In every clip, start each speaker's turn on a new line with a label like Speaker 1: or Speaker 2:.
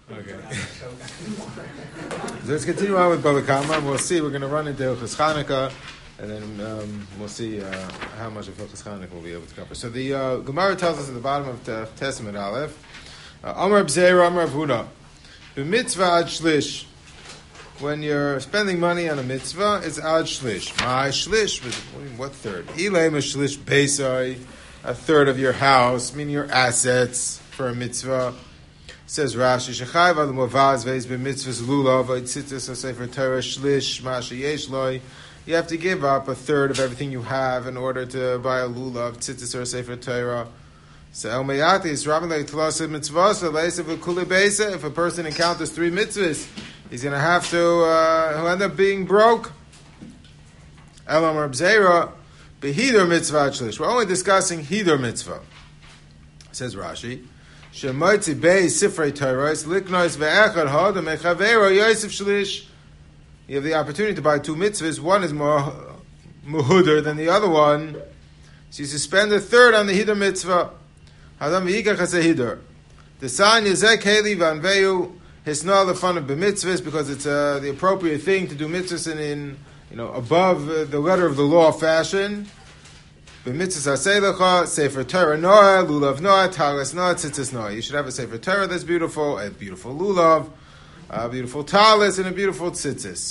Speaker 1: Okay. So let's continue on with Bava Kama. We'll see. We're going to run into Hilchos Chanukah, and then we'll see how much of Hilchos Chanukah we'll be able to cover. So the Gemara tells us at the bottom of Testament Aleph, Amar B'Zeira, Amar Avuna, b'mitzvah ad shlish. When you're spending money on a mitzvah, it's ad shlish. My shlish, what third? Ilay shlish beisai, a third of your house, meaning your assets for a mitzvah. Says Rashi, Shechayv al Movaz veis b'mitzvahs lulav v'itzitzis sefer Torah shlish masha yesh loy. You have to give up a third of everything you have in order to buy a lulav tzitzis or sefer Torah. So El Meyati is Rabbi like Tlasid mitzvahs leisav v'kuli beisa. If a person encounters 3 mitzvahs, he's going to have to he'll end up being broke. El Amar B'Zeira b'hidur mitzvah shlish. We're only discussing hidur mitzvah. Says Rashi. Shemoitzi bei sifrei Torahs liknois ve'echad hada mechavero yosef shlish. You have the opportunity to buy 2 mitzvahs. One is more muhuder than the other one, so you spend a third on the hidur mitzvah. Hadam v'yikach haseh hidur. The sign yezek heli v'anveyu hisna lefan of b'mitzvahs, because it's the appropriate thing to do mitzvahs in above the letter of the law fashion. B'mitzvahs haseh lecha sefer Torah noah lulav noah talis noah tzitzis noah. You should have a sefer Torah that's beautiful, a beautiful lulav, a beautiful talis, and a beautiful tzitzis.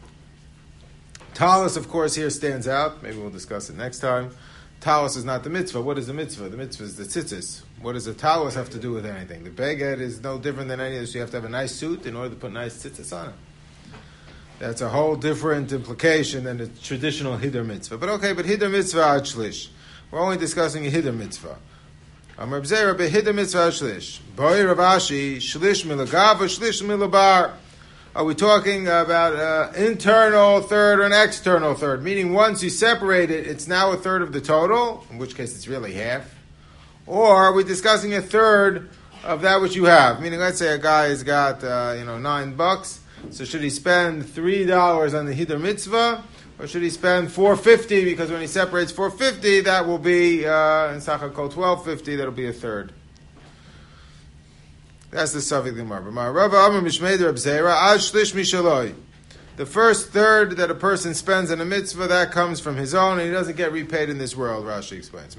Speaker 1: Talis, of course, here stands out. Maybe we'll discuss it next time. Talis is not the mitzvah. What is the mitzvah? The mitzvah is the tzitzis. What does the talis have to do with anything? The beged is no different than any of this. You have to have a nice suit in order to put nice tzitzis on it. That's a whole different implication than the traditional hidur mitzvah. But hidur mitzvah ad shlish. We're only discussing a hidur mitzvah. Amar B'Zeira b'hidur mitzvah ad shlish. Boi Rav Ashi, shlish milagav or shlish milabar. Are we talking about internal third or an external third? Meaning once you separate it, it's now a third of the total, in which case it's really half. Or are we discussing a third of that which you have? Meaning, let's say a guy has got $9, so should he spend $3 on the hidur mitzvah, or should he spend $4.50? Because when he separates $4.50, that will be in Sachar Kol $12.50. That'll be a third. That's the Safek Gemara. The first third that a person spends on a mitzvah, that comes from his own, and he doesn't get repaid in this world. Rashi explains.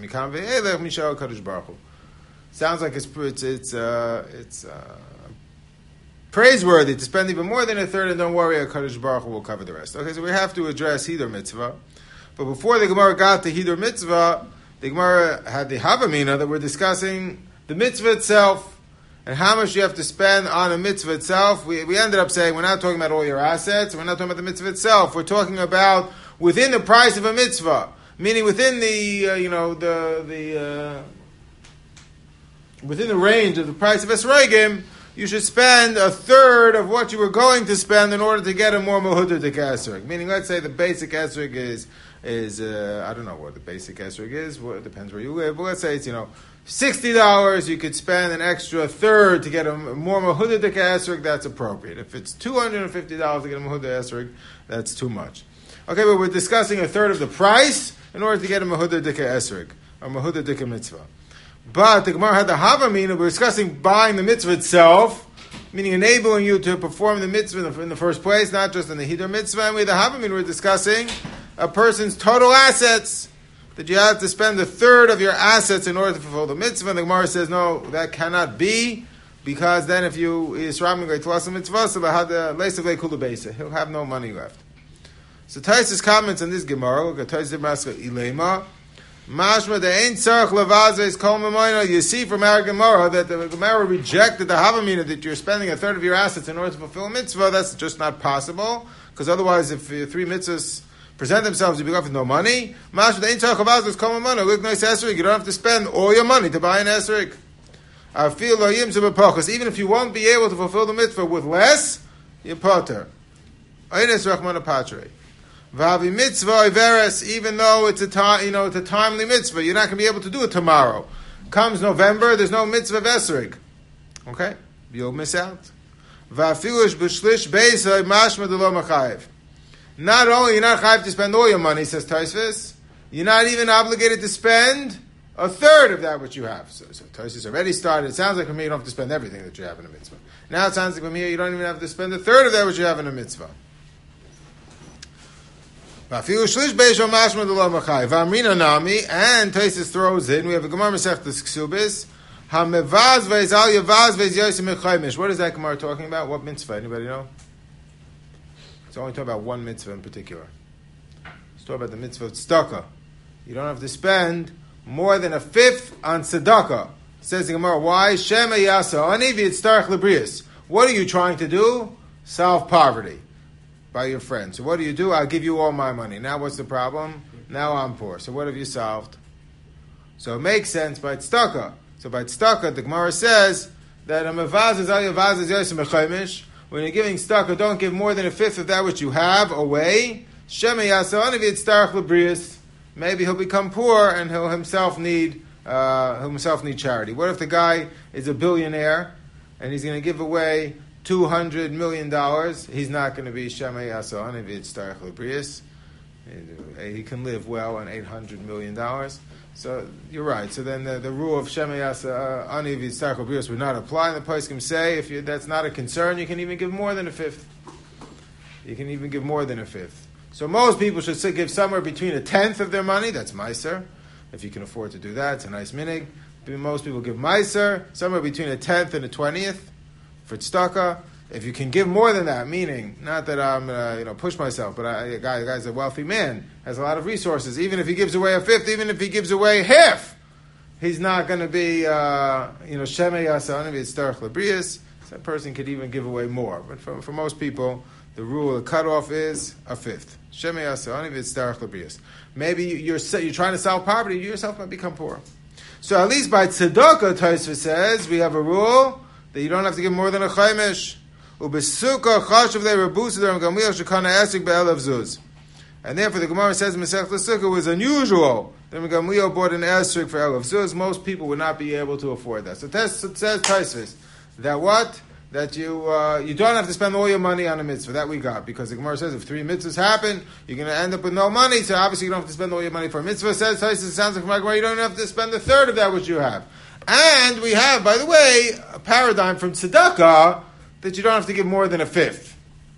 Speaker 1: Sounds like it's praiseworthy to spend even more than a third, and don't worry, HaKadosh Baruch Hu will cover the rest. Okay, so we have to address hidur mitzvah. But before the Gemara got to hidur mitzvah, the Gemara had the Havamina that we're discussing the mitzvah itself. And how much you have to spend on a mitzvah itself. We ended up saying we're not talking about all your assets. We're not talking about the mitzvah itself. We're talking about within the price of a mitzvah, meaning within within the range of the price of esrogim, you should spend a third of what you were going to spend in order to get a more mehudadik esrog. Meaning, let's say the basic esrog is I don't know what the basic esrog is. Well, it depends where you live. But let's say it's $60, you could spend an extra third to get a more mehudadik esrog. That's appropriate. If it's $250 to get a mehudadik esrog, that's too much. Okay, but we're discussing a third of the price in order to get a mehudadik esrog, a mehudadik mitzvah. But the Gemara had the Havamina. We're discussing buying the mitzvah itself, meaning enabling you to perform the mitzvah in the first place, not just in the hidur mitzvah. And with the Havamina, we're discussing a person's total assets, that you have to spend a third of your assets in order to fulfill the mitzvah. And the Gemara says, no, that cannot be, because then if you he'll have no money left. So Taisus comments on this Gemara. Look at Taisus Maska Ilema. Mashma the ain't tzarich levazes kol memoina. You see from our Gemara that the Gemara rejected the Havamina that you're spending a third of your assets in order to fulfill a mitzvah. That's just not possible, because otherwise, if 3 mitzvahs present themselves, you'll be left with no money. Mashma the ain't tzarich levazes kol memoina. Look nice esrog. You don't have to spend all your money to buy an esrog. I feel lo yim zebapachos. Even if you won't be able to fulfill the mitzvah with less, you potter. Eines rachmana patre. Vavi mitzvah iveres, even though it's a timely mitzvah, you're not going to be able to do it tomorrow. Comes November, there's no mitzvah of esrog. Okay, you'll miss out. Vafilush b'shlish beisay mashma delo machayev. Not only you're not chayev to spend all your money, says Tosfos, you're not even obligated to spend a third of that which you have. So Tosfos already started. It sounds like from here you don't have to spend everything that you have in a mitzvah. Now it sounds like from here you don't even have to spend a third of that which you have in a mitzvah. And Tosfos throws in, we have a Gemara Masechtas Ksubis. What is that Gemara talking about? What mitzvah? Anybody know? It's only talking about one mitzvah in particular. It's talking about the mitzvah of tzedakah. You don't have to spend more than a fifth on tzedakah. Says the Gemara, why? Shema yasa ani v'yitztarech lebrius. What are you trying to do? Solve poverty by your friend. So what do? I'll give you all my money. Now what's the problem? Now I'm poor. So what have you solved? So it makes sense by tzedakah. So by tzedakah, the Gemara says that a mevaz is al yavaz is yosem b'chaimish. When you're giving tzedakah, don't give more than a fifth of that which you have away. Shema yasa ani v'yitztarech lebrius. Maybe he'll become poor and he'll himself need charity. What if the guy is a billionaire and he's going to give away $200 million? He's not going to be Shema Yasa Ani V'yitztarech Lebrius. He can live well on $800 million. So you're right. So then the rule of Shema Yasa Ani V'yitztarech Lebrius would not apply. And the poskim say if that's not a concern, you can even give more than a fifth. You can even give more than a fifth. So most people should give somewhere between a tenth of their money. That's Meiser. If you can afford to do that, it's a nice minig. Most people give Meiser, somewhere between a tenth and a 20th for tzedakah. If you can give more than that, meaning, not that I'm push myself, but a guy's a wealthy man, has a lot of resources. Even if he gives away a fifth, even if he gives away half, he's not going to be, Shemei Yasa Ani V'yitztarech Lebrius. That person could even give away more. But for most people, the rule, the cutoff is a fifth. Shemei Yasa Ani V'yitztarech Lebrius. Maybe you're trying to solve poverty, you yourself might become poor. So at least by tzedakah, Tosfos says, we have a rule that you don't have to give more than a chaimish. Ubesuka chashav le rebusa gamliel shekana esrik be'elav zuz. And therefore the Gemara says Masechtas Sukkah was unusual that Gamliel bought an esrik for elav zuz. Most people would not be able to afford that. So it says Tosfos that what? That you don't have to spend all your money on a mitzvah. That we got. Because the Gemara says if 3 mitzvahs happen, you're going to end up with no money. So obviously you don't have to spend all your money for a mitzvah. Says Tosfos, it sounds like from my Gemara, you don't have to spend a third of that which you have. And we have, by the way, a paradigm from tzedakah that you don't have to give more than a fifth.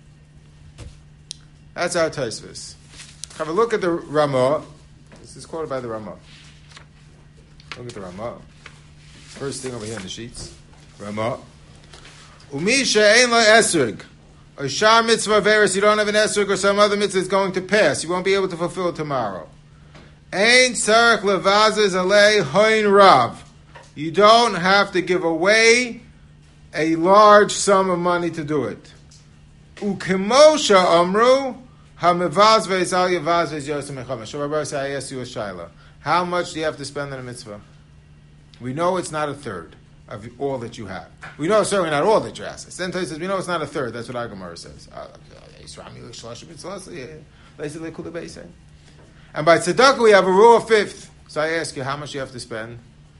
Speaker 1: That's our Tosfos. Have a look at the Ramah. This is quoted by the Ramah. Look at the Ramah. First thing over here in the sheets. Ramah. Umi she'ein lo esrig. A shar mitzvah veris, you don't have an esrig or some other mitzvah is going to pass. You won't be able to fulfill it tomorrow. Ein tzarech levazes alei hoin rav. You don't have to give away a large sum of money to do it. Ukemosha amru hamevaz ve'izal yevaz ve'yosem echamesh. So Rabbi say, I ask you a shaila. How much do you have to spend on a mitzvah? We know it's not a third of all that you have. We know it's certainly not all that your assets. Then Tosfos says, we know it's not a third. That's what our Gemara says. And by tzedakah we have a rule of fifth. So I ask you, how much you have to spend?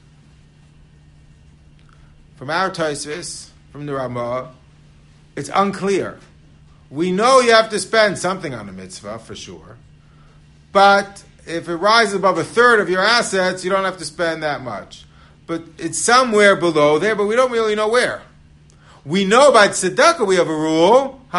Speaker 1: From our Tosfos, from the Ramah, it's unclear. We know you have to spend something on a mitzvah, for sure. But if it rises above a third of your assets, you don't have to spend that much. But it's somewhere below there, but we don't really know where. We know by tzedakah we have a rule. I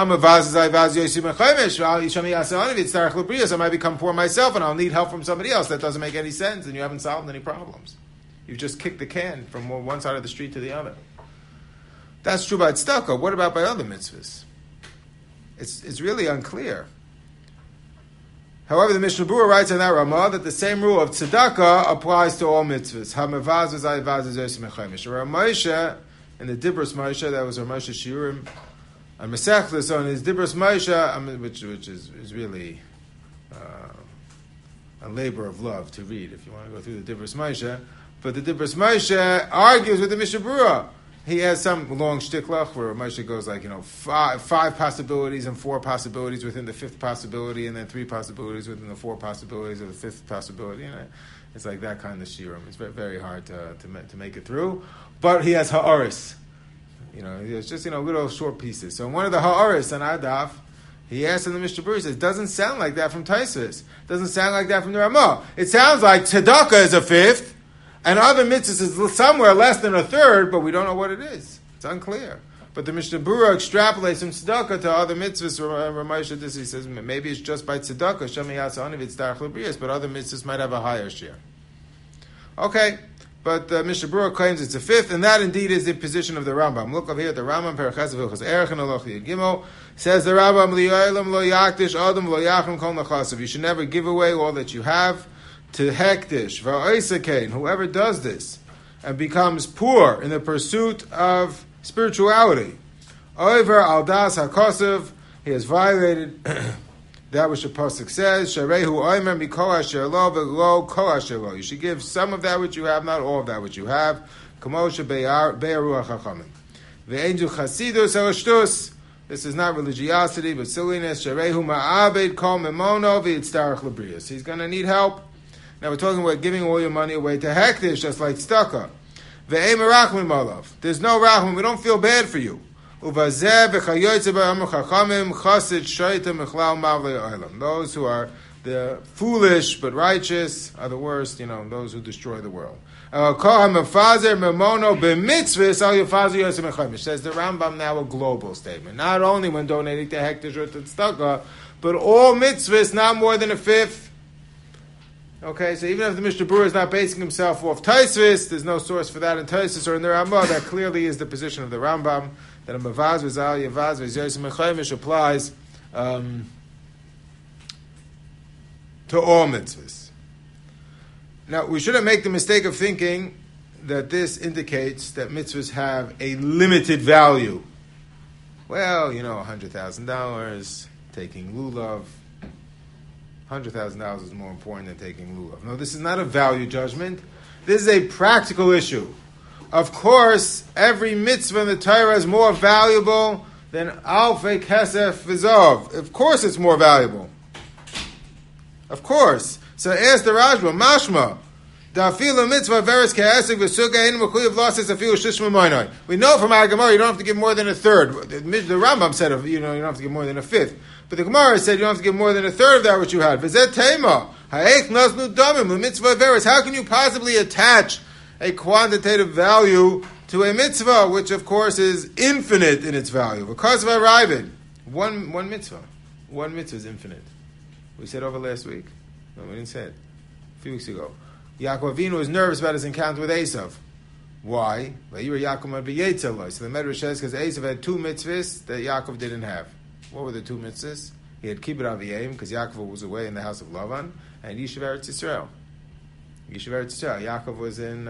Speaker 1: might become poor myself and I'll need help from somebody else. That doesn't make any sense and you haven't solved any problems. You've just kicked the can from one side of the street to the other. That's true by tzedakah. What about by other mitzvahs? It's really unclear. However, the Mishnah Berurah writes in that Ramah that the same rule of tzedakah applies to all mitzvahs. Ha-mevaz v'zayivaz v'zayis mechaymish. Rav Moshe, in the Dibros Moshe, that was Rav Moshe Shiurim, and Masechtas on his Dibros Moshe, which is really a labor of love to read if you want to go through the Dibros Moshe. But the Dibros Moshe argues with the Mishnah Berurah. He has some long shtiklach where Moshe goes like, five possibilities and 4 possibilities within the 5th possibility, and then 3 possibilities within the 4 possibilities of the 5th possibility. It's like that kind of shiurim. It's very, very hard to make it through. But he has ha'aris. He has just, little short pieces. So in one of the ha'aris on Adaf, he asks in the Mishnah Berurah, he says, doesn't sound like that from Tosfos. Doesn't sound like that from the Ramah. It sounds like tzedakah is a 5th, And other mitzvahs is somewhere less than a third, but we don't know what it is. It's unclear. But the Mishnah Berurah extrapolates from tzedakah to other mitzvahs. Ramesh, he says maybe it's just by tzedakah. Shemi Yasa Aniv Yitzdarach L'Brias, but other mitzvahs might have a higher share. Okay, but the Mishnah Berurah claims it's a fifth, and that indeed is the position of the Rambam. Look over here, the Rambam Perachas Vilchas Erech and Aloch Yud Gimel says the Rambam Li'olam Lo Yakdish Adam Lo Yachim Kol Nachasav. You should never give away all that you have to hektish va'oisakain. Whoever does this and becomes poor in the pursuit of spirituality, over al das hakosav, he has violated that which the pasuk says. Sharehu oimer mikol asher lo v'lo kol asher lo. You should give some of that which you have, not all of that which you have. Kamosha be'aru hachachamim. Ve'enju chasidus elashtus. This is not religiosity, but silliness. Sharehu ma'abed kol memono v'yitzdarach l'brius. He's going to need help. Now we're talking about giving all your money away to hektish, just like tzedakah. Ve'em rachmim olav. There's no rachmim. We don't feel bad for you. Those who are the foolish but righteous are the worst, those who destroy the world. Says the Rambam, now a global statement. Not only when donating to hektish or to tzedakah, but all mitzvahs, not more than a fifth. Okay, so even if the Mishnah Berurah is not basing himself off Taisvis, there's no source for that in Taisvis or in the Rambam. That clearly is the position of the Rambam, that a Mavaz V'zal Yavaz V'zayis Mechaymish applies to all mitzvahs. Now, we shouldn't make the mistake of thinking that this indicates that mitzvahs have a limited value. Well, $100,000, taking lulav. $100,000 is more important than taking lulav. No, this is not a value judgment. This is a practical issue. Of course, every mitzvah in the Torah is more valuable than alfei kesef v'zov. Of course it's more valuable. Of course. So ask the Rashba, mashma, da'afilu mitzvah veres ke'esek v'suga ein mekuyev losses afilu shishma moinoi. We know from our Gemara you don't have to give more than a third. The Rambam said you don't have to give more than a fifth. But the Gemara said you don't have to give more than a third of that which you had. V'zeh tema, ha'eich naznu damim l'mitzvah veres. How can you possibly attach a quantitative value to a mitzvah, which of course is infinite in its value? Because of arriving, one mitzvah is infinite. We said over last week. No, we didn't say it. A few weeks ago. Yaakov Avinu was nervous about his encounter with Esav. Why? So the Medrash says because Esav had two mitzvahs that Yaakov didn't have. What were the two mitzvahs? He had Kibbut Aviyim because Yaakov was away in the house of Lavan, and Yishuv Eretz Yisrael. Yaakov was in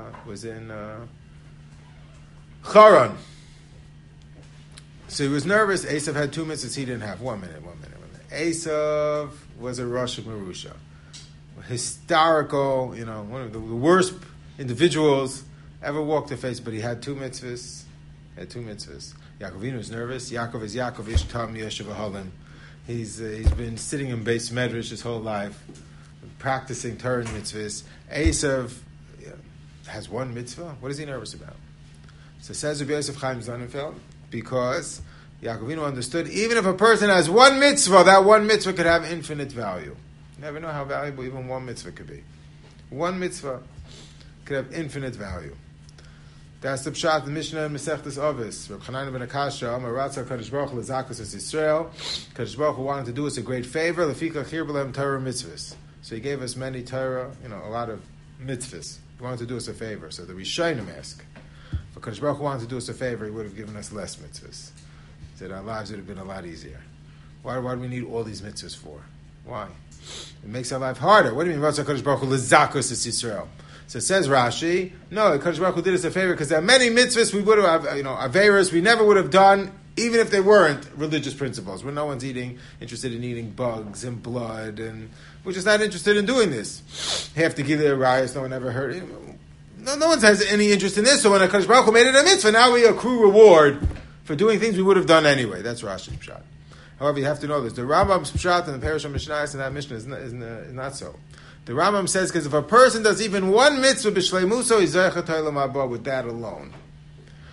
Speaker 1: Charan. So he was nervous. Esav had two mitzvahs he didn't have. One minute. Esav was a Rosh Merusha. Historical, one of the worst individuals ever walked the face, but he had two mitzvahs. Yaakov Avinu was nervous. Yaakov is Yaakov Ishtam Yeshiva Halim. He's been sitting in Beis Medrash his whole life, practicing Torah and mitzvahs. Esav has one mitzvah. What is he nervous about? So says Rabbi Yosef Chaim Sonnenfeld, because Yaakov Avinu understood even if a person has one mitzvah, that one mitzvah could have infinite value. You never know how valuable even one mitzvah could be. One mitzvah could have infinite value. That's the pshat, the Mishnah in Masechtas Avos. Reb Chanan ben Akasha, Amar Ratzah Kadosh Baruch Hu L'Zakus Es Yisrael. Kadosh Baruch Hu wanted to do us a great favor. Lefikach Chir B'Lehem Torah mitzvahs. So he gave us many Torah, a lot of mitzvahs. He wanted to do us a favor. So the Rishonim ask, if Kadosh Baruch Hu wanted to do us a favor, he would have given us less mitzvahs. He said our lives would have been a lot easier. Why do we need all these mitzvahs for? Why? It makes our life harder. What do you mean Ratzah Kadosh Baruch Hu L'Zakus Es Yisrael? So it says Rashi, no, Kadosh Baruch Hu did us a favor because there are many mitzvahs we would have, averos we never would have done, even if they weren't religious principles. Where no one's interested in eating bugs and blood, and we're just not interested in doing this. Half the Gilead riots, no one ever heard it. No one has any interest in this. So when Kadosh Baruch Hu made it a mitzvah, now we accrue reward for doing things we would have done anyway. That's Rashi's pshat. However, you have to know this: the Rambam's pshat and the Perush Mishnayos in that Mishnah is not so. The Rambam says, because if a person does even one mitzvah b'shleimuso, he's zeichet olam haba with that alone.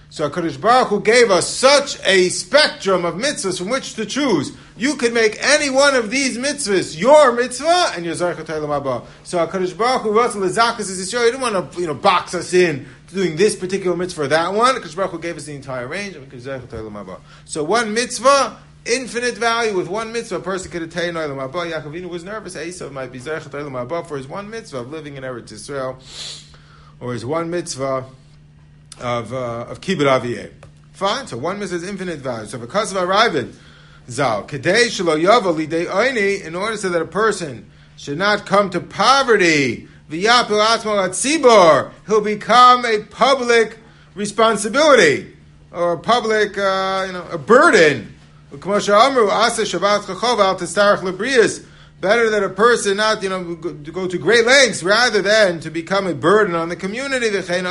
Speaker 1: So HaKadosh Baruch Hu gave us such a spectrum of mitzvahs from which to choose. You can make any one of these mitzvahs your mitzvah, and you're Zarech L'Olam Haba. So HaKadosh Baruch Hu wants to lezakas as Yisrael. He didn't want to, box us in to doing this particular mitzvah or that one. HaKadosh Baruch Hu gave us the entire range, and we can Zarech L'Olam Haba. So one mitzvah, infinite value. With one mitzvah, a person could attain Olam Haba. Yaakov Avinu was nervous. Esav might be Zarech L'Olam Haba for his one mitzvah of living in Eretz Yisrael, or his one mitzvah of Kibbut Aviyeh. Fine, so one mitzvah is infinite value. So because of Aravid, Zal, Kedei Shelo Yavo Lidei Oini, in order so that a person should not come to poverty, V'yapil Atzmo Atzibor, he'll become a public responsibility, or a public, a burden. K'moshe Amru, Asa Shabbat Chachov Al Testarach Lebrius, better that a person not, go to great lengths rather than to become a burden on the community.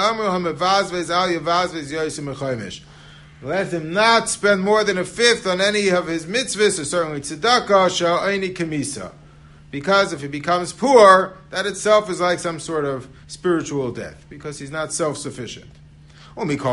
Speaker 1: Let him not spend more than a fifth on any of his mitzvahs, or certainly tzedakah, sha'ayni kamisa. Because if he becomes poor, that itself is like some sort of spiritual death, because he's not self-sufficient. Don't think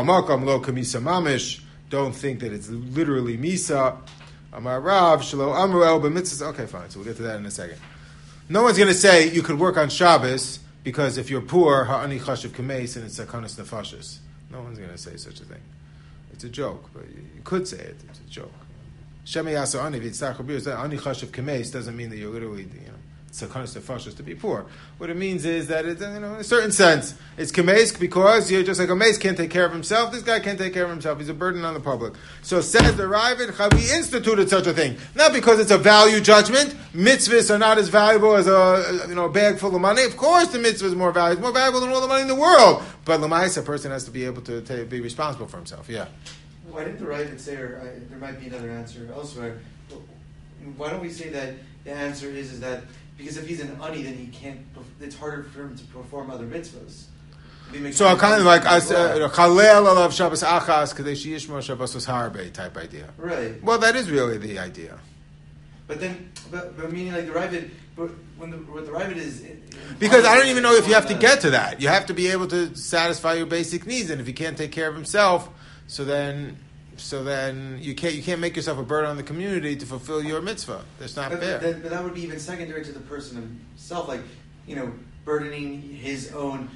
Speaker 1: that it's literally misa. Amar Rav, Shelo Amru El b'mitzvahs. Okay, fine. So we'll get to that in a second. No one's going to say you could work on Shabbos because if you're poor, ha'ani chashiv kameis and it's sakanas nefashis. No one's going to say such a thing. It's a joke, but you could say it. It's a joke. Shemi yasa ani v'yitzach habir. Ani chashiv kameis doesn't mean that you're literally, sakanas nefashis to be poor. What it means is that it's, in a certain sense, it's kameis because you're just like a mace can't take care of himself. This guy can't take care of himself. He's a burden on the public. So says the Ravid, we instituted such a thing. Not because it's a value judgment. Mitzvahs are not as valuable as a bag full of money. Of course the mitzvah is more valuable. It's more valuable than all the money in the world. But l'maisa, a person has to be able to be responsible for himself. Yeah.
Speaker 2: Why didn't the Ravid say, or there might be another answer elsewhere, why don't we say that the answer is that because if he's an ani, then he can't. It's harder for him to perform other mitzvahs.
Speaker 1: So kind of like Chalel alav Shabbos achas kadesh yishmo Shabbos harbe type idea.
Speaker 2: Right.
Speaker 1: Well, that is really the idea.
Speaker 2: But then, but meaning like the Ravid, but what the Ravid is.
Speaker 1: Because I don't even know if you have to get to that. You have to be able to satisfy your basic needs, and if he can't take care of himself, so then you can't make yourself a burden on the community to fulfill your mitzvah. That's not fair.
Speaker 2: But that would be even secondary to the person himself, like burdening his own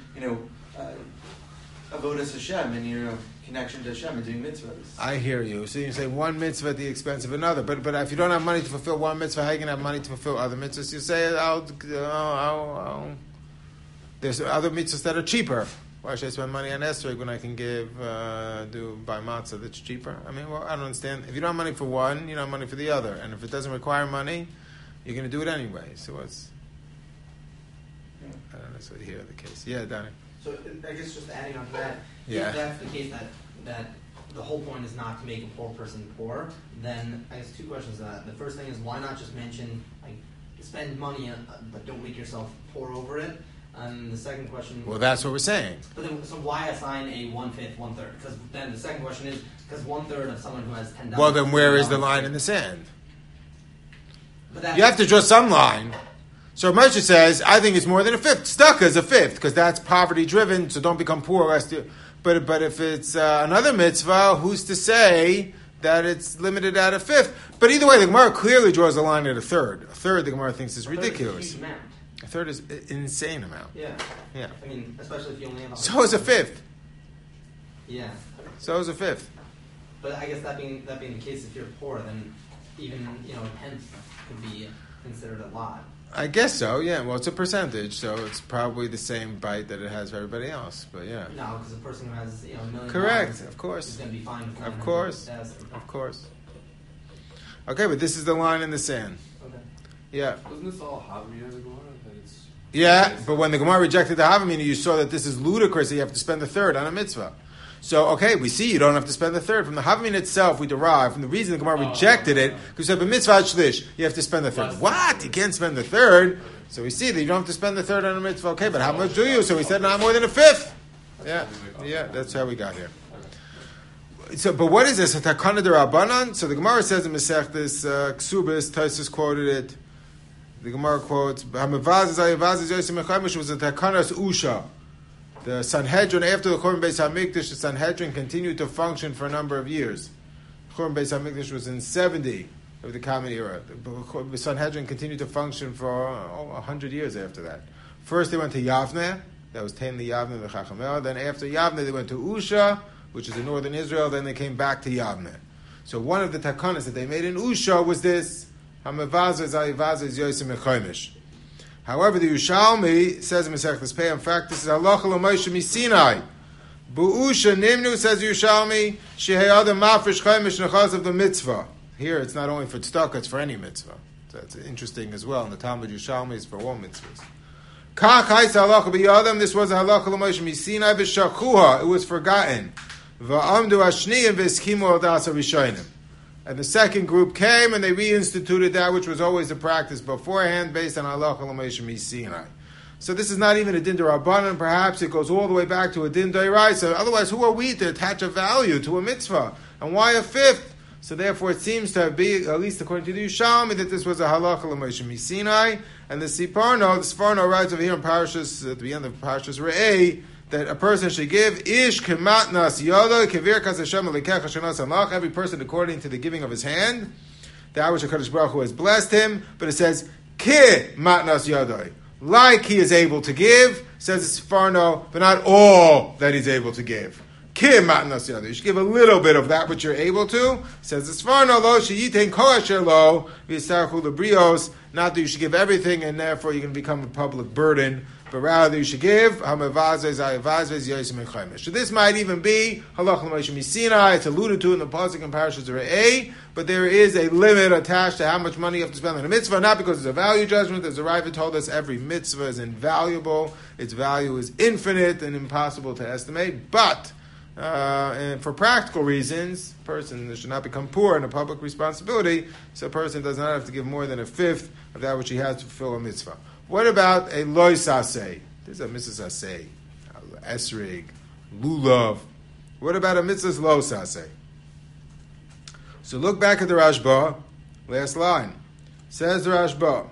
Speaker 2: avodas Hashem and connection to Hashem and doing mitzvahs. I
Speaker 1: hear you. So you say one mitzvah at the expense of another, but if you don't have money to fulfill one mitzvah, how are you going to have money to fulfill other mitzvahs? You say there's other mitzvahs that are cheaper. Why should I spend money on esrog when I can buy matzah that's cheaper? I don't understand. If you don't have money for one, you don't have money for the other. And if it doesn't require money, you're going to do it anyway. So what's... I don't necessarily hear the case. Yeah, Danny.
Speaker 3: So I guess just adding on to that, if that's the case that the whole point is not to make a poor person poor, then I guess two questions to that. The first thing is why not just mention, spend money but don't make yourself poor over it? And the second question...
Speaker 1: Well, that's what we're saying.
Speaker 3: But then, so why assign a 1/5, 1/3? Because then the second question is, because 1/3 of someone who has $10...
Speaker 1: Well, then where is the line in the sand?
Speaker 3: But
Speaker 1: you have to draw some line. So Moshe says, I think it's more than a fifth. Tzedakah is a fifth, because that's poverty-driven, so don't become poor. But if it's another mitzvah, who's to say that it's limited at a fifth? But either way, the Gemara clearly draws a line at a third. A third, the Gemara thinks, is ridiculous. A third is an insane amount.
Speaker 3: Yeah. Especially if you only have...
Speaker 1: So is a fifth.
Speaker 3: Yeah.
Speaker 1: So is a fifth.
Speaker 3: But I guess that being the case, if you're poor, then even a tenth could be considered a lot.
Speaker 1: I guess so. Yeah. Well, it's a percentage, so it's probably the same bite that it has for everybody else. But yeah.
Speaker 3: No, because a person who has $1 million.
Speaker 1: Correct. Of course.
Speaker 3: Is going to be fine.
Speaker 1: Of course. Of course. Okay, but this is the line in the sand.
Speaker 3: Okay.
Speaker 1: Yeah.
Speaker 4: Wasn't this all Havamina in the Gemara?
Speaker 1: Yeah, but when the Gemara rejected the Havamina, you saw that this is ludicrous that you have to spend the third on a mitzvah. So, okay, we see you don't have to spend the third. From the Havamina itself, we derive from the reason the Gemara rejected it, because you have a mitzvah shlish, you have to spend the third. What? You can't spend the third? So we see that you don't have to spend the third on a mitzvah. Okay, but how much do you? So we said not more than a fifth. Yeah, that's how we got here. So, but what is this? A takana d'Rabbanan? So the Gemara says in Masechtas Ksubis, Taisus quoted it. The Gemara quotes, "Hamavaz Zayavaz Yosem Mechamish was a takanas usha." The Sanhedrin, after the Churban Beis HaMikdash, the Sanhedrin continued to function for a number of years. Churban Beis HaMikdash was in 70 of the Common Era. The Sanhedrin continued to function for 100 years after that. First they went to Yavne, that was Tamli Yavne, the Chachamel. Then after Yavne they went to Usha, which is in northern Israel. Then they came back to Yavne. So one of the takanas that they made in Usha was this, Hamavazah Zayivazah Yosim Echoimish. However, the Yerushalmi says in Masechtas Pei, in fact, this is Halacha L'Moshe Misinai. Bu'usha Nimnu, says Yerushalmi, Sheheyada Mafresh Chaimish Nechaz of the mitzvah. Here it's not only for tzedakah, it's for any mitzvah. So that's interesting as well. And the Talmud Yerushalmi is for all mitzvahs. Kach Haisa Halacha B'Yadam, this was a Halacha L'Moshe Misinai V'Shachuha, it was forgotten. V'amdu Ashni V'Eskimu Al Das HaRishonim. And the second group came and they reinstituted that which was always a practice beforehand based on Halacha L'Moshe Misinai. So this is not even a din d'Rabbanan, perhaps it goes all the way back to a din d'Oraisa. Otherwise, who are we to attach a value to a mitzvah? And why a fifth? So therefore it seems to be, at least according to the Yerushalmi, that this was a Halacha L'Moshe Misinai. And the Sforno writes over here in Parashas, at the end of Parashas Re'eh, that a person should give ish kematnas yada kevir kas Hashem lekech hashanas anlach, every person according to the giving of his hand, that which HaKadosh Baruch Hu has blessed him. But it says ke matnas yada, like he is able to give, says it's Farno, but not all that he's able to give. Ke matnas yada, you should give a little bit of that which you're able to. Says it's Farno lo sheyitein kol asher lo v'yisarchu lebrios, not that you should give everything and therefore you can become a public burden, but rather you should give hamavazes ayavazes yosim echaimish. So this might even be Halacha L'Moshe Misinai. It's alluded to in the pasuk in Parashas Re'eh, but there is a limit attached to how much money you have to spend on a mitzvah. Not because it's a value judgment, as the Raiva told us, every mitzvah is invaluable. Its value is infinite and impossible to estimate. But and for practical reasons, a person should not become poor in a public responsibility. So a person does not have to give more than a fifth of that which he has to fulfill a mitzvah. What about a loy saseh? There's a mitzvah saseh, esrig, lulav. What about a mitzvah lo saseh? So look back at the Rashba, last line. Says the Rashba,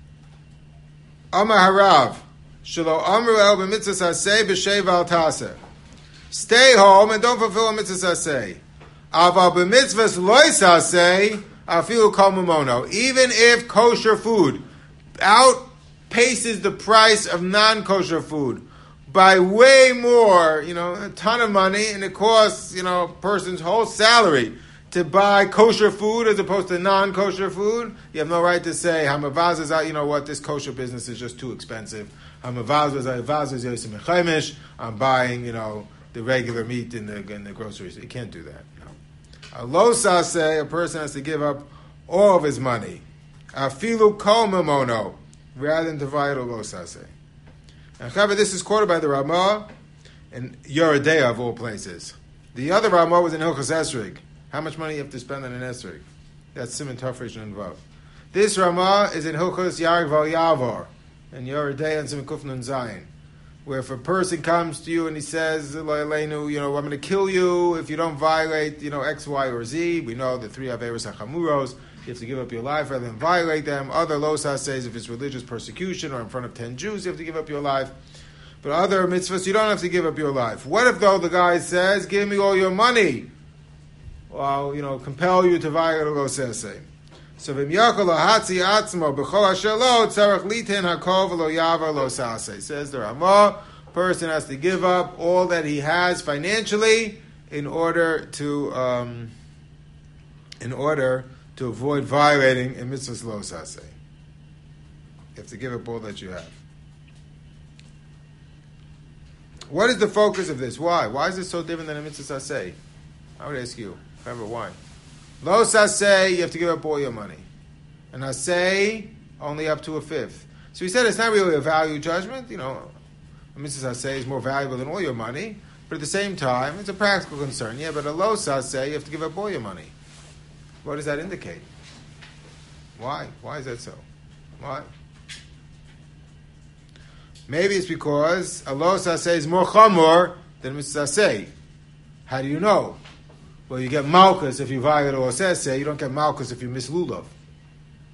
Speaker 1: Amar harav, shelo amru el b'mitzvah saseh b'shei val taseh. Stay home and don't fulfill a mitzvah saseh. Aval b'mitzvah loy saseh, afilu kol mamono. Even if kosher food outpaces the price of non-kosher food by way more, a ton of money, and it costs, a person's whole salary to buy kosher food as opposed to non-kosher food, you have no right to say, Hamavazaz, this kosher business is just too expensive. Hamavazaz, yosim echaimish, I'm buying, the regular meat in the groceries. You can't do that. No. A lo saseh, a person has to give up all of his money. Afilu kol mamono, rather than divide a lo saseh. And however, this is quoted by the Ramah in Yoredeya of all places. The other Ramah was in Hilchos Esrig. How much money you have to spend on an esrig? That's Siman Tafresh and Vav. This Ramah is in Hilchos Yarek Val Yavor and Yoredeya and Siman Kuf Nun Zayin, where if a person comes to you and he says, I'm going to kill you if you don't violate, X, Y, or Z. We know the three Averos HaChamuros. You have to give up your life rather than violate them. Other losas says if it's religious persecution or in front of 10 Jews, you have to give up your life. But other mitzvahs, you don't have to give up your life. What if, though, the guy says, give me all your money? Well, compel you to violate a losas. So, v'im yakol lahatzi atzmo b'chol asher lo tzarech liten hakol v'lo yavar losase. Says the Ramah, person has to give up all that he has financially in order to avoid violating a mitzvah lo saseh. You have to give up all that you have. What is the focus of this? Why? Why is it so different than a mitzvah saseh? I would ask you. Remember, why? Lo saseh, you have to give up all your money. And haseh, only up to a fifth. So he said it's not really a value judgment. A mitzvah saseh is more valuable than all your money. But at the same time, it's a practical concern. Yeah, but a lo saseh, you have to give up all your money. What does that indicate? Why? Why is that so? Why? Maybe it's because a lo saseh is more chamor than mitzvah saseh. How do you know? Well, you get malchus if you violate a lo saseh. You don't get malchus if you miss lulav.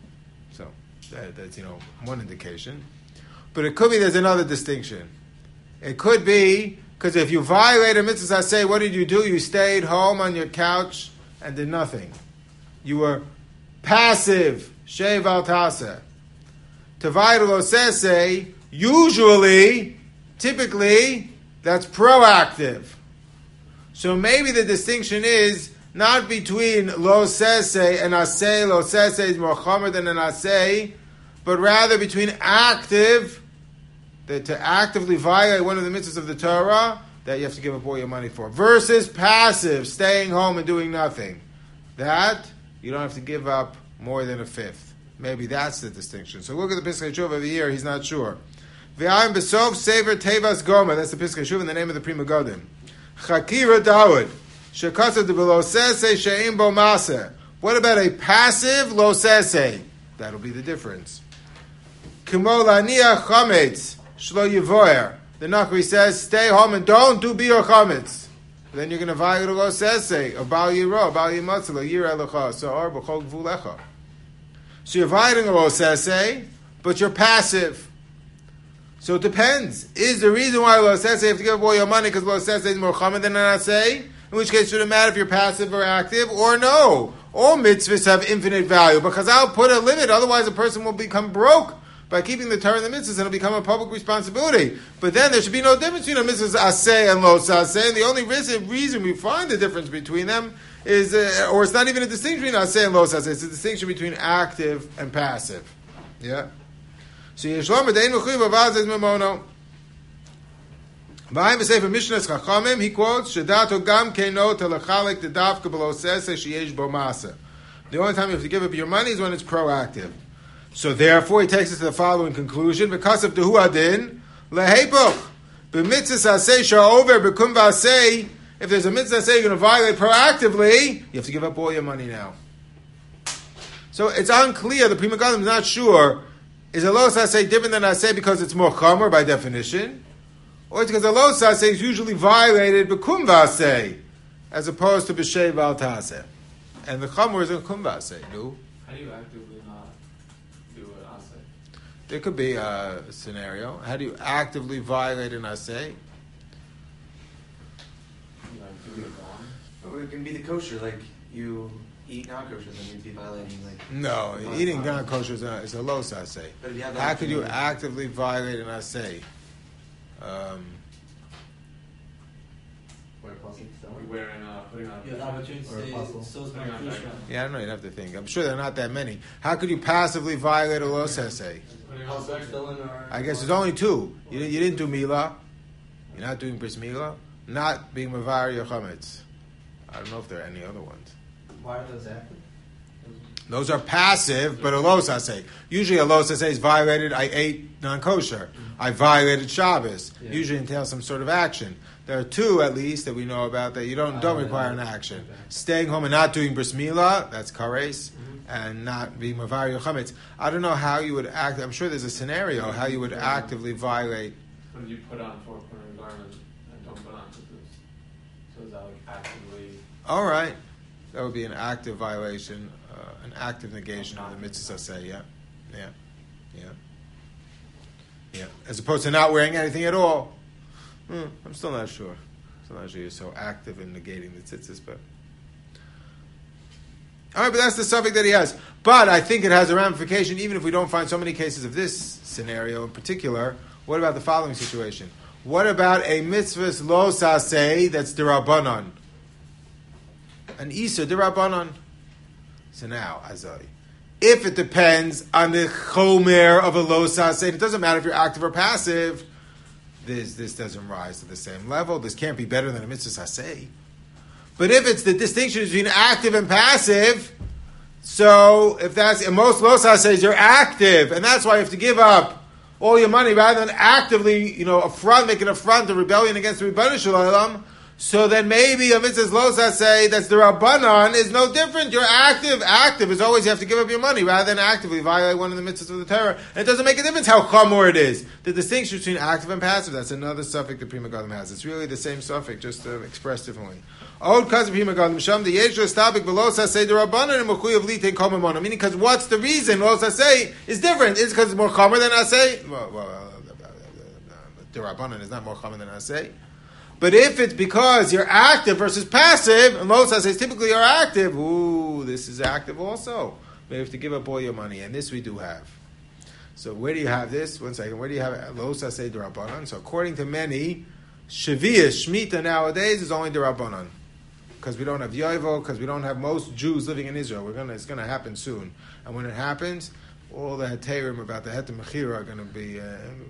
Speaker 1: So that's one indication. But it could be there's another distinction. It could be, because if you violate a mitzvah aseh, what did you do? You stayed home on your couch and did nothing. You were passive, shev al taseh. Tavayid lo seseh, usually, typically, that's proactive. So maybe the distinction is not between lo seseh and aseh. Lo seseh is more chomer than an aseh, but rather between active, that to actively violate one of the mitzvahs of the Torah, that you have to give up all your money for, versus passive, staying home and doing nothing. That you don't have to give up more than a fifth. Maybe that's the distinction. So look at the Piskei Teshuva over here. He's not sure. V'ayim besov sever tevas gomer. That's the Piskei Teshuva in the name of the Pri Megadim. Chakira Dawud. Shekasav de lo seseh she'im bo maseh. What about a passive lo seseh? That'll be the difference. Kimo laniach chametz shlo yivoyer. The Nachri says, stay home and don't do biur chametz. Then you're going to violate lo seseh, or bal yiro, bal yimatzah, lo yireh lecha, sa'or b'chol gvulecha. So you're violating a lo seseh, but you're passive. So it depends. Is the reason why lo seseh you have to give up all your money because lo seseh is more common than an aseh? In which case it shouldn't matter if you're passive or active, or no. All mitzvahs have infinite value, because I'll put a limit, otherwise a person will become broke by keeping the Torah and the mitzvahs, and it'll become a public responsibility. But then there should be no difference between a mitzvah's aseh and lo saseh, and the only reason we find the difference between them is, or it's not even a distinction between aseh and lo saseh, it's a distinction between active and passive. Yeah? So Yeshlom B'dein Mechuyev Avaz is Memono. V'ayim B'sefer Mishnah's Chachamim, he quotes, Shedato gam keino telechalik dedavka b'lo seseh sheyesh bo maseh. The only time you have to give up your money is when it's proactive. So therefore, he takes us to the following conclusion: because of the huadin lehepuch b'mitzvah aseh sha'over b'kum v'aseh. If there's a mitzvah aseh you're going to violate proactively, you have to give up all your money now. So it's unclear. The Pri Megadim is not sure. Is a lo aseh different than aseh because it's more chomer by definition, or it's because a lo aseh is usually violated b'kum v'aseh as opposed to b'shev al taseh, and the chomer is in kum v'aseh. No.
Speaker 4: How do you actively not do an aseh?
Speaker 1: There could be a scenario. How do you actively violate an aseh?
Speaker 2: It can be the kosher, like you eat non-kosher, then you'd be violating like.
Speaker 1: No, eating non-kosher is a lo aseh.
Speaker 2: But if you have
Speaker 1: How could you actively violate an aseh?
Speaker 4: Putting on.
Speaker 3: You have the opportunity to say, so is my kosher.
Speaker 1: Yeah, I don't know. You'd have to think. I'm sure there are not that many. How could you passively violate a lo aseh? I guess there's only two. You didn't do milah. You're not doing bris milah. Not being mavar your chametz. I don't know if there are any other ones.
Speaker 3: Why are those active?
Speaker 1: Those are passive, but a lo aseh. Usually a lo aseh is violated. I ate non-kosher. I violated Shabbos. Yeah. Usually entails some sort of action. There are two, at least, that we know about that you don't require an action. Okay. Staying home and not doing bris milah, that's kares, and not being mavar your chametz. I don't know how you would act. I'm sure there's a scenario how you would actively violate.
Speaker 4: When you put on four-corner garment and don't put on tzitzis, so is that like actively?
Speaker 1: All right, that would be an active violation, an active negation of the mitzvah aseh. Yeah. As opposed to not wearing anything at all. I'm still not sure. You're so active in negating the tzitzis, but all right. But that's the suffix that he has. But I think it has a ramification, even if we don't find so many cases of this scenario in particular. What about the following situation? What about a mitzvah's lo saseh that's derabanan? An isa derabanan. So now, Azai, if it depends on the chomer of a lo saseh, it doesn't matter if you're active or passive. This doesn't rise to the same level. This can't be better than a mitzvah saseh. But if it's the distinction between active and passive, so if that's in most lo sasehs, you're active, and that's why you have to give up all your money rather than actively, make an affront, a rebellion against the Rebbeinu Shalom. So then maybe a mitzvah's lo saseh that's the Rabbanan is no different. You're active. Active is always you have to give up your money rather than actively violate one of the mitzvahs of the Torah. And it doesn't make a difference how chamor it is. The distinction between active and passive, that's another suffix the Pri Megadim has. It's really the same suffix, just expressed differently. Old cousin Pri Megadim Sham, the Yesh Stabik below saseh the Rabbanan and Mechuyev Litain Komamona. Meaning, because what's the reason lo saseh is different? It's because it's more chamor than aseh? derabanan is not more common than asay. But if it's because you're active versus passive, and Lo Saseh typically are active, this is active also. You have to give up all your money, and this we do have. So where do you have this? 1 second. Where do you have Lo Saseh derabanan? So according to many, Shavias, Shemitah nowadays is only derabanan. Because we don't have Yovel, because we don't have most Jews living in Israel. It's going to happen soon. And when it happens, all the Heterim about the Heter Mechira are going to be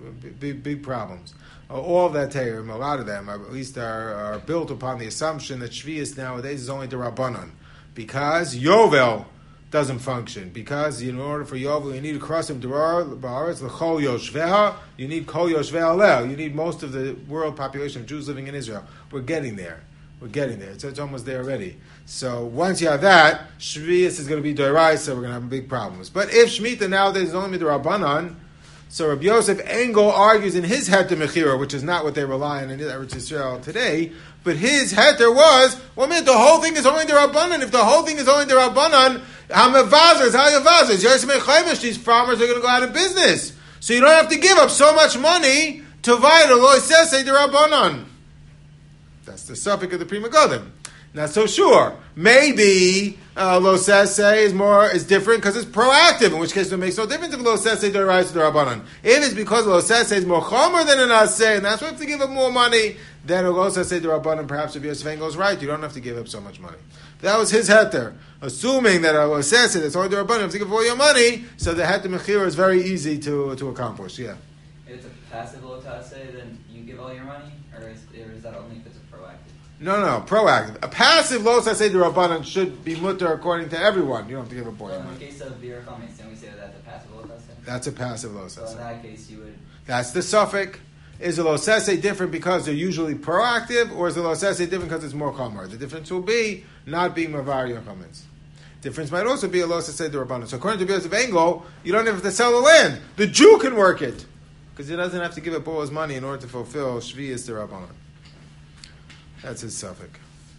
Speaker 1: big problems. All of that Heterim, a lot of them, at least are built upon the assumption that Shvius nowadays is only the Rabbanon. Because Yovel doesn't function. Because in order for Yovel, you need to cross him Ba'aretz L'chol Yoshveha, you need Kol Yoshveha Lel. You need most of the world population of Jews living in Israel. We're getting there. It's almost there already. So once you have that, Shvius is going to be Dorai, so we're going to have big problems. But if Shemitah nowadays is only Midrabanan, so Rabbi Yosef Engel argues in his Heter Mechira, which is not what they rely on in Eretz Yisrael today, but his Heter was, the whole thing is only Rabbanan. If the whole thing is only Rabbanan, Hamavazers, Hayavazers, Yosef Mechaymish, these farmers are going to go out of business. So you don't have to give up so much money to Vaida, Lo Saseh Rabbanan. That's the suffix of the Pri Megadim. Not so sure. Maybe Lo Saseh is different because it's proactive, in which case it makes no difference if Lo Saseh derives to the Rabbanan. If it's because Lo Saseh is more chomer than an Aseh, and that's why we have to give up more money, then Lo Saseh to Rabbanan, perhaps if Yosef Engel's right, you don't have to give up so much money. That was his heter. Assuming that Lo Saseh, that's only the Rabbanan, you have to give up all your money, so the heter Mechira is very easy to accomplish. Yeah.
Speaker 5: If it's a passive Lo Saseh, then you give all your money? Or is that only if it's a proactive?
Speaker 1: No, proactive. A passive Lo Saseh Rabbanan should be mutter according to everyone. You don't have to give a boy.
Speaker 5: Well, in the case of Bir Chametz, then we say that's a passive Lo Saseh?
Speaker 1: That's a passive Lo Saseh.
Speaker 5: So in that case, you would...
Speaker 1: That's the suffix. Is the Lo Saseh different because they're usually proactive, or is the Lo Saseh different because it's more chomer? The difference will be not being Mavar Yor Chametz. Difference might also be a Lo Saseh Rabbanan. So according to Yosef Engel, you don't have to sell the land. The Jew can work it. Because he doesn't have to give up all his money in order to fulfill Shvius the Rabbanan. That's his suffix.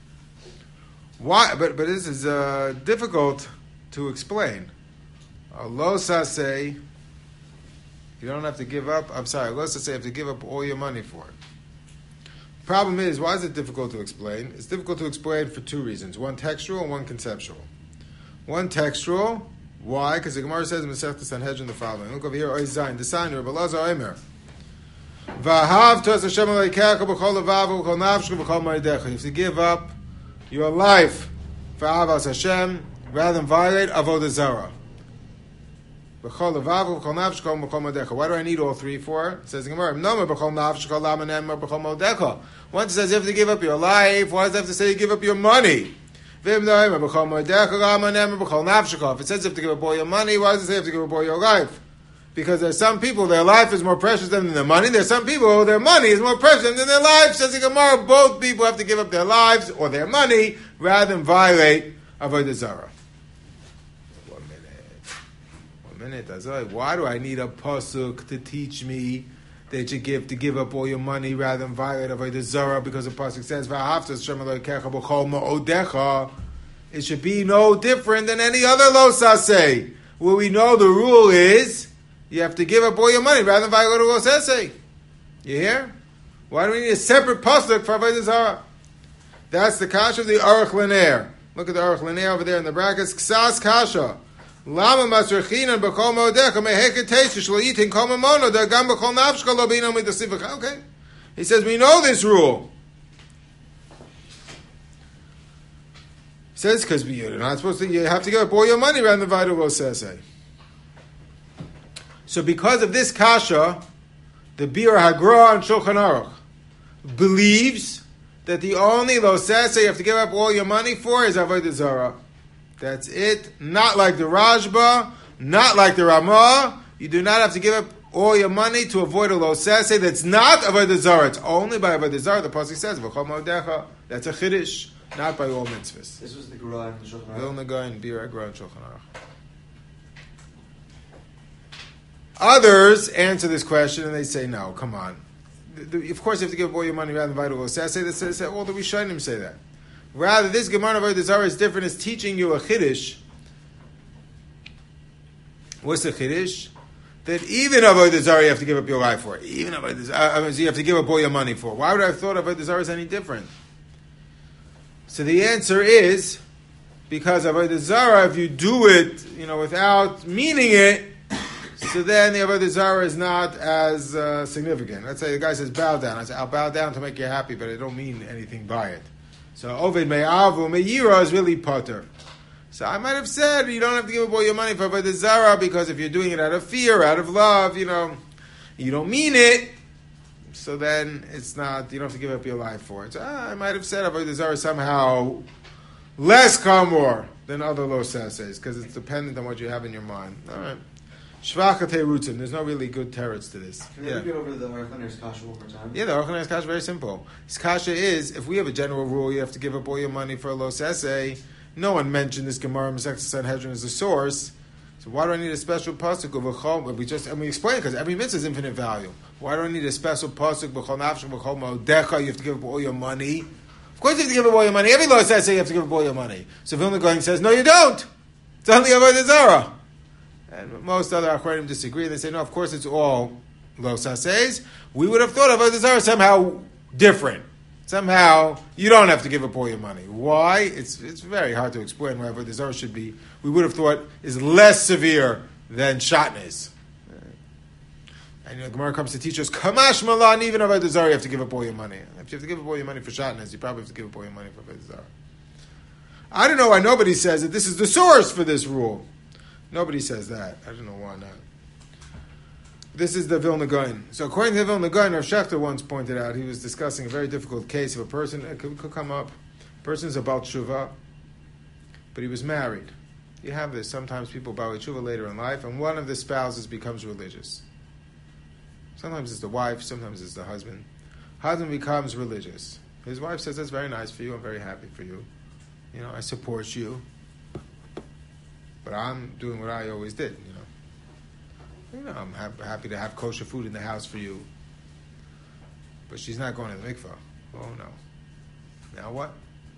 Speaker 1: Why? But this is difficult to explain. A Lo Saseh, you don't have to give up. Lo Saseh, you have to give up all your money for it. Problem is, why is it difficult to explain? It's difficult to explain for two reasons: one textual and one conceptual. One textual. Why? Because the Gemara says in Masechta Sanhedrin the following. Look over here. Oy Zayin. The sign. Rabbi Elazar Omer. V'ahavta es Hashem Elokecha b'chol levav b'chol nafshcha b'chol ma'adecha. You have to give up your life for Avos Hashem rather than violate Avodah Zarah. B'chol levav b'chol nafshcha b'chol ma'adecha. Why do I need all three for? It says in Gemara. Nomer b'chol nafshcha lamanem b'chol ma'adecha. Once it says you have to give up your life, why does it have to say you give up your money? If it says you have to give up all your money, why does it say you have to give up all your life? Because there's some people, their life is more precious than their money. There's some people, their money is more precious than their life. Says the Gemara, both people have to give up their lives or their money rather than violate Avodah Zarah. 1 minute. Why do I need a pasuk to teach me that you give to give up all your money rather than violate Avodah Zarah? Because the pasuk says, it should be no different than any other Lo Saseh, where we know the rule is you have to give up all your money rather than violate Lo Saseh. You hear? Why do we need a separate pasuk for Avodah Zarah? That's the kasha of the Aruch Lanier. Look at the Aruch Lanier over there in the brackets. Ksas kasha. Lama masrechinan b'chol modecha meheket teishu shlo yitin kol mamono dagam b'chol nafshka lo b'inam midasivach. Okay. He says, we know this rule. He says, because you're not supposed to, you have to give up all your money rather than vital Lo Saseh. So because of this kasha, the Bir Hagra and Shulchan Aruch believes that the only Lo Saseh you have to give up all your money for is Avodah Zarah. That's it. Not like the Rashba, not like the Ramah. You do not have to give up all your money to avoid a Lo Saseh that's not Avodah Zarah. It's only by Avodah Zarah. The pasuk says, "V'chol modecha." That's a chiddush, not by all mitzvahs.
Speaker 2: This was the Gra and the Shulchan Aruch.
Speaker 1: Vilna Gaon, Bir Hagra and Shulchan Aruch. Others answer this question and they say, "No, come on. Of course, you have to give up all your money rather than vital Lo Saseh." All the Rishonim say that. Rather, this Gemara of Avodah Zarah is different. It's teaching you a chiddush. What's the chiddush? that even Avodah Zarah you have to give up your life for. Even Avodah Zarah, you have to give up all your money for. Why would I have thought Avodah Zarah is any different? So the answer is, because Avodah Zarah, if you do it, without meaning it, so then the Avodah Zarah is not as significant. Let's say the guy says, bow down. I say, I'll bow down to make you happy, but I don't mean anything by it. So Oved Me'avu Me'yira is really potter. So I might have said, you don't have to give up all your money for Avodah Zarah, because if you're doing it out of fear, out of love, you don't mean it, so then it's not, you don't have to give up your life for it. So I might have said Avodah Zarah somehow less kamor than other lo sasays, because it's dependent on what you have in your mind. All right. Shvacha terutzim. There's no really good teretz to this.
Speaker 2: Can we go over the Aruch LaNer's kasha one more time?
Speaker 1: Yeah, the Aruch LaNer's kasha is very simple. His kasha is, if we have a general rule, you have to give up all your money for a lo sasay. No one mentioned this Gemara Masechta Sanhedrin as a source. So why do I need a special pasuk of v'chol? We explain because every mitzvah is infinite value. Why do I need a special pasuk v'chol nafshach v'chol ma'odecha? You have to give up all your money. Of course, you have to give up all your money. Every law says you have to give up all your money. So Vilna Gaon says, no, you don't. It's only Avodah Zarah. And most other Achronim disagree. They say, no, of course it's all lo sasays. We would have thought Avodah Zarah somehow different. Somehow, you don't have to give up all your money. Why? It's very hard to explain why Avodah Zarah should be, we would have thought, is less severe than shatnez. And the Gemara comes to teach us, Kamash Malan, even Avodah Zarah, you have to give up all your money. If you have to give up all your money for shatnez, you probably have to give up all your money for Avodah Zarah. I don't know why nobody says that this is the source for this rule. Nobody says that. I don't know why not. This is the Vilna Gaon. So according to the Vilna Gaon, Rav Shechter once pointed out, he was discussing a very difficult case of a person, it could come up, a person is a Baal Tshuva, but he was married. You have this, sometimes people Baal Tshuva later in life, and one of the spouses becomes religious. Sometimes it's the wife, sometimes it's the husband. Husband becomes religious. His wife says, that's very nice for you, I'm very happy for you. I support you. But I'm doing what I always did, I'm happy to have kosher food in the house for you. But she's not going to the mikvah. Oh, no. Now what?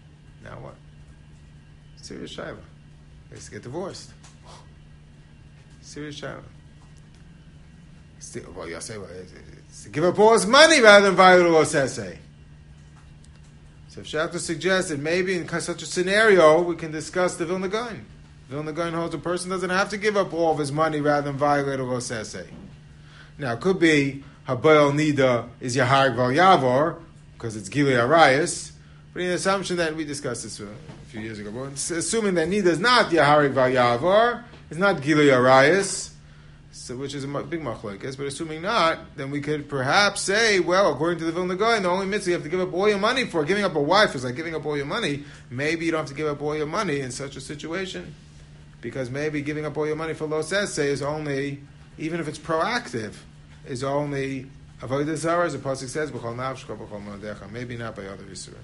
Speaker 1: Serious shayla. They used to get divorced. Serious shayla. Well, you'll say, it's to give up all his money rather than violate lo sesei. So if Shechter suggests that maybe in such a scenario, we can discuss the Vilna Gaon. Vilna Gaon holds a person doesn't have to give up all of his money rather than violate lo sesei. Now, it could be Habayel Nida is Yahar Val Yavor, because it's Gilui Arayas, but in the assumption that we discussed this a few years ago, but assuming that Nida is not Yahar Val Yavor, it's not Gilui Arayas, so which is a big machlokes, but assuming not, then we could perhaps say, well, according to the Vilna Gaon, the only mitzvah you have to give up all your money for, giving up a wife is like giving up all your money. Maybe you don't have to give up all your money in such a situation, because maybe giving up all your money for lo sesei is only, even if it's proactive, is only avodah zarah, as the pasuk says, b'chol nafshcha b'chol ma'odecha. Maybe not by other isurim.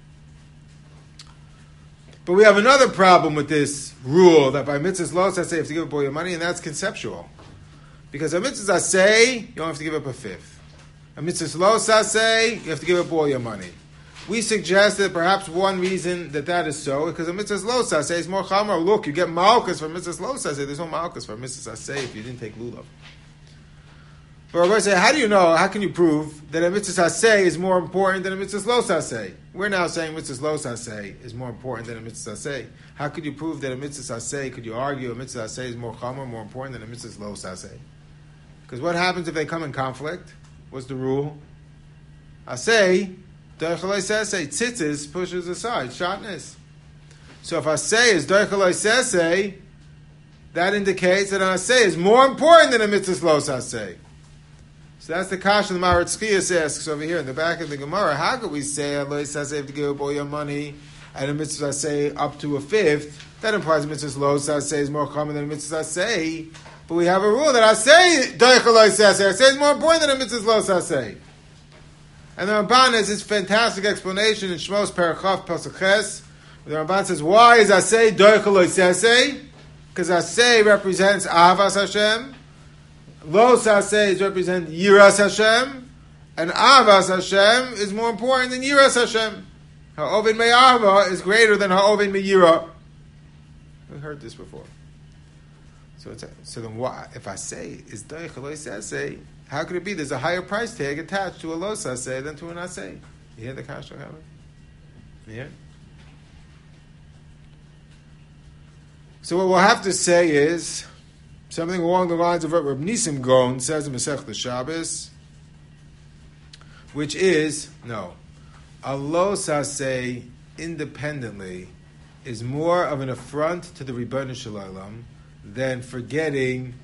Speaker 1: But we have another problem with this rule that by mitzvahs lo sesei you have to give up all your money, and that's conceptual. Because a mitzvahs asei, you don't have to give up a fifth. A mitzvahs lo sesei, you have to give up all your money. We suggest that perhaps one reason that is so, because a mitzvahs lo sesei is more chamor. Look, you get malchus for mitzvahs lo sesei. There's no malchus for mitzvahs asei if you didn't take lulav. But we're going to say, how do you know, how can you prove that a mitzvah saseh is more important than a mitzvah lo saseh? We're now saying mitzvah lo saseh is more important than a mitzvah saseh. How could you prove that a mitzvah saseh, could you argue a mitzvah saseh is more chamor, more important than a mitzvah lo saseh? Because what happens if they come in conflict? What's the rule? Aseh, doichalei saseh, tzitzis pushes aside, shatnez. So if aseh is doichalei saseh, that indicates that an aseh is more important than a mitzvah lo saseh. So that's the kasha the Maharatz Chiyas asks over here in the back of the Gemara. How could we say Allah says you have to give up all your money and a mitzvah say up to a fifth? That implies mitzvah lo say is more common than a mitzvah say. But we have a rule that I say doichaloi say is more important than a mitzvah lo say. And the Ramban has this fantastic explanation in Shmos Parachav Pasuk Ches. The Ramban says, why is I say doichaloi say? Because I say represents Ahavas Hashem. Lo saseh represent Yiras Hashem, and Avas Hashem is more important than Yiras Hashem. Ha'ovin me'ava is greater than ha'ovin me'yira. We heard this before. So then why? If I say is doich lo saseh, how could it be? There's a higher price tag attached to a lo saseh than to an aseh. You hear the kasha coming? Yeah. So what we'll have to say is something along the lines of what Reb Nisim Gon says in Masechta Shabbos, which is a lo saseh independently is more of an affront to the Ribono Shel Olam than forgetting,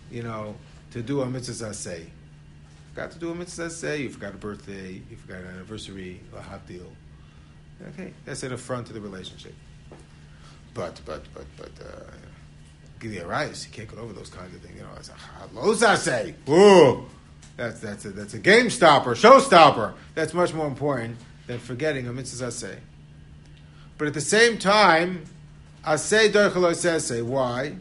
Speaker 1: to do a mitzvah saseh. Forgot to do a mitzvah saseh, you forgot a birthday, you forgot an anniversary, a hot deal. Okay, that's an affront to the relationship. But give you a rice, you can't get over those kinds of things. It's a lo saseh. Whoa, that's a game stopper, showstopper. That's much more important than forgetting a mitzvah saseh. But at the same time, aseh doich lo saseh. Why?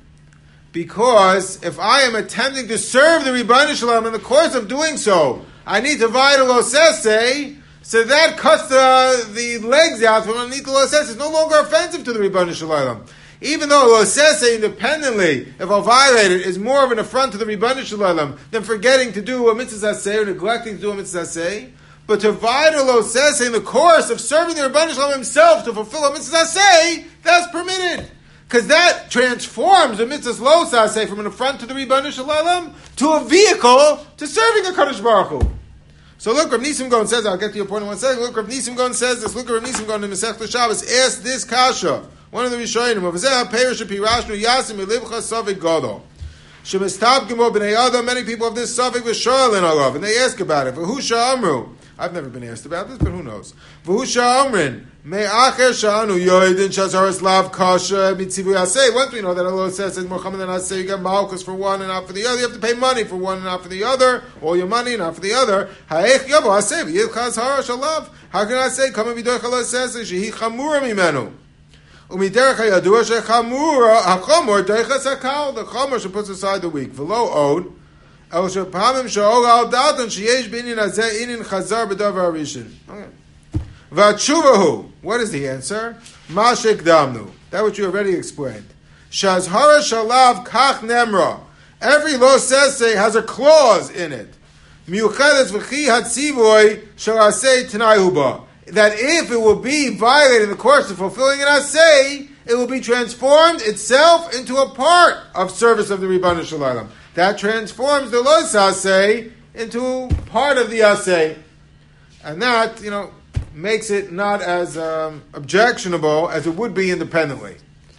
Speaker 1: Because if I am attempting to serve the Ribono Shel Olam in the course of doing so, I need to vayda lo saseh. So that cuts the legs out from underneath the lo saseh. It's no longer offensive to the Ribono Shel Olam. Even though lo saseh independently, if I violate it, is more of an affront to the Ribono Shel Olam than forgetting to do a mitzvah saseh or neglecting to do a mitzvah saseh. But to vayda lo saseh in the course of serving the Ribono Shel Olam himself to fulfill a mitzvah saseh, that's permitted. Because that transforms the mitzvah lo saseh from an affront to the Ribono Shel Olam to a vehicle to serving a Kadosh Baruch Hu. So look, Rav Nisim Gon says, I'll get to your point in 1 second. Look, Rav Nisim Gon says this. Look, Rav Nisim Gon in Masechta Shabbos asked this kasha. One of the Rishonim of Zeh HaPerush HaPirashnu Yasim Elibcha Safek Gadol. Shemistab Gemo B'nei Adam. Many people of this Safek V'Shoel in Alav, and they ask about it. V'Husha Amru. I've never been asked about this, but who knows? V'Husha Amrin. Me'acher Sha'anu Yoidin Shazaras Lav Kasha Mitzivu Yaseh. Once we know that Allah says it's more common than Aseh, you get Malchus for one and not for the other. You have to pay money for one and not for the other. All your money and not for the other. Ha'ech Yabo Aseh V'Yilchaz Hara Shalav. How can I say, come and be doich Allah says, Shehi Chamura Mimenu. Umiderech HaYadua Shechamura HaChamur Deichas HaKal. The Chamur should put aside the weak. V'lo Od. El Shepamim She'ol Al Dalton Sheyesh B'inin Azeh Inin Chazar B'davar Arishin. Okay. V'atshuvahu. What is the answer? Mashik damnu. That which you already explained. Shazhara shalav kach nemra. Every lo saseh has a clause in it. Miuchedes v'chi hatzivoy shalasei t'nayhuba. That if it will be violated in the course of fulfilling an aseh, it will be transformed itself into a part of service of the Ribono Shel Olam. That transforms the lo saseh into part of the aseh. And that, makes it not as objectionable as it would be independently.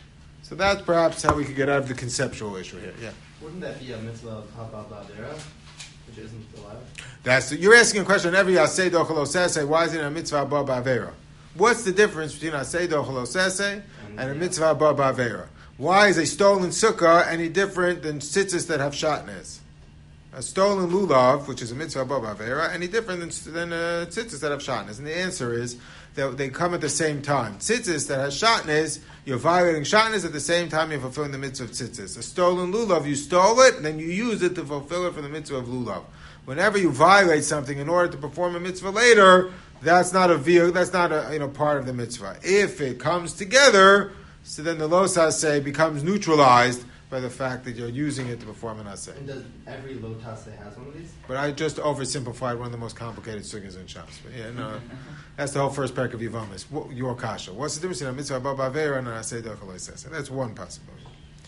Speaker 1: So that's perhaps how we could get out of the conceptual issue here. Yeah.
Speaker 3: Wouldn't that be a mitzvah of Haba Bavera, which isn't allowed?
Speaker 1: You're asking a question on every Aseh Dochel Lo Saseh. Why is it a mitzvah Haba Bavera? What's the difference between Aseh Dochel Lo Saseh and a mitzvah Haba Bavera? Why is a stolen sukkah any different than tzitzis that have shatnez? A stolen lulav, which is a mitzvah Haba Bavera, any different than tzitzis that have shatnez? And the answer is that they come at the same time. Tzitzis that has shatnez, you're violating shatnez at the same time you're fulfilling the mitzvah of tzitzis. A stolen lulav, you stole it, and then you use it to fulfill it for the mitzvah of lulav. Whenever you violate something in order to perform a mitzvah later, that's not a part of the mitzvah. If it comes together, so then the lo saseh becomes neutralized by the fact that you're using it to perform an aseh.
Speaker 3: And does every lo taseh has one of these?
Speaker 1: But I just oversimplified one of the most complicated sugyas in Shas. That's the whole first parak of Yevomis. Your kasha. What's the difference between a mitzvah Haba Bavera and an aseh dochel lo saseh? That's one possibility.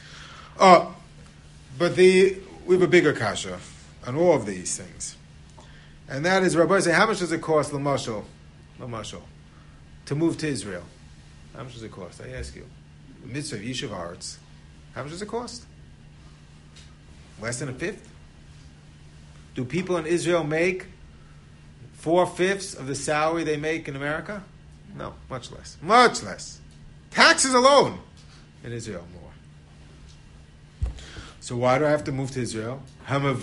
Speaker 1: But we have a bigger kasha on all of these things, and that is, Rabbi say, how much does it cost l'mashal, to move to Israel? How much does it cost? I ask you. The mitzvah of Yishuv Arts. How much does it cost? Less than a fifth? Do people in Israel make 4/5 of the salary they make in America? No, much less. Much less. Taxes alone in Israel more. So why do I have to move to Israel? Assuming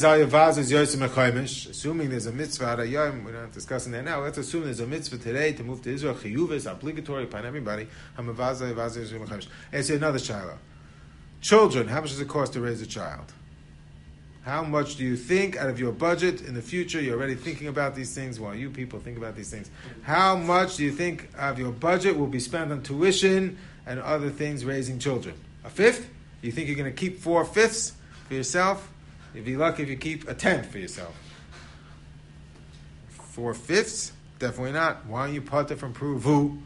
Speaker 1: there's a mitzvah, we're not discussing that now. Let's assume there's a mitzvah today to move to Israel. Chiyuv is obligatory upon everybody. Answer another child. Children, how much does it cost to raise a child? How much do you think out of your budget in the future? You're already thinking about these things while you people think about these things. How much do you think of your budget will be spent on tuition and other things raising children? A fifth? You think you're going to keep 4/5 for yourself? You'd be lucky if you keep 1/10 for yourself. 4/5? Definitely not. Why don't you part it from Pruvu?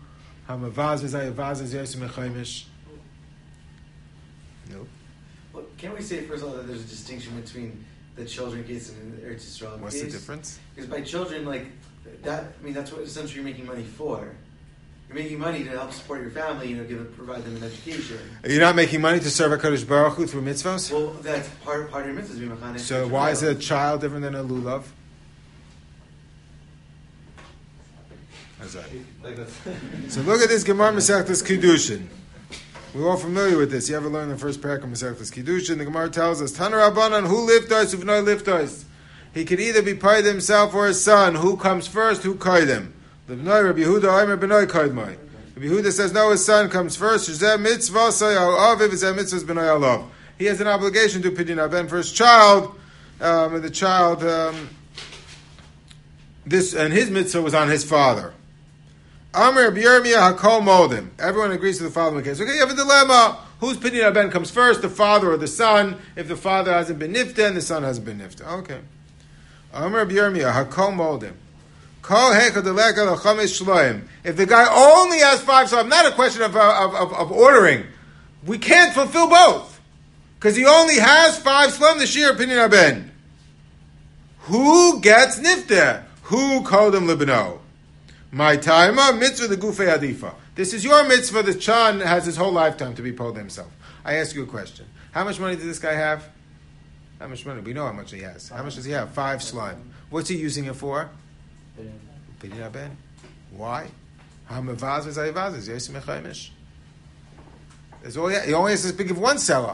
Speaker 1: Nope.
Speaker 2: Well, can't we say first of all that there's a distinction between the children case and the Eretz Yisrael case?
Speaker 1: What's the difference?
Speaker 2: Because by children, like that, I mean that's what essentially you're making money for. You're making money to help support your family, provide them an education.
Speaker 1: Are you not making money to serve HaKadosh Baruch Hu through mitzvahs?
Speaker 2: Well, that's part of your mitzvahs.
Speaker 1: So why is a child different than a lulav? So look at this Gemara Masechtas Kiddushin. We're all familiar with this. You ever learned the first parak of Masechtas Kiddushin? The Gemara tells us, Tana Rabbanan, who liftos, uvnoi liftos. He could either be paid himself or his son. Who comes first? Who kaidem? Livnoi Rabbi Yehuda Omer benoi kaidmai. Rabbi Yehuda says, no, his son comes first. Shezeh mitzvah sayal aviv, zeh mitzvah benoi alav. He has an obligation to pidyon aben for his child. And the child, this and his mitzvah was on his father. Amr B'Yirmiyah Hakol Modim. Everyone agrees to the following case. Okay, you have a dilemma. Whose pidyon aben comes first, the father or the son? If the father hasn't been nifta and the son hasn't been nifta. Okay. Amr B'Yirmiyah Hakol Modim. Kol Hecha Deleka L'Chamesh Shloim. If the guy only has 5 shloim, not a question of ordering. We can't fulfill both. Because he only has 5 shloim the shir pidyon aben. Who gets nifta? Who kodem libno? My timer, mitzvah the gufei adifa. This is your mitzvah. The chan has his whole lifetime to be pulled himself. I ask you a question. How much money does this guy have? How much money? We know how much he has. How much does he have? 5 slime. What's he using it for? Pidyon aben. Why? He only has to speak of one seller.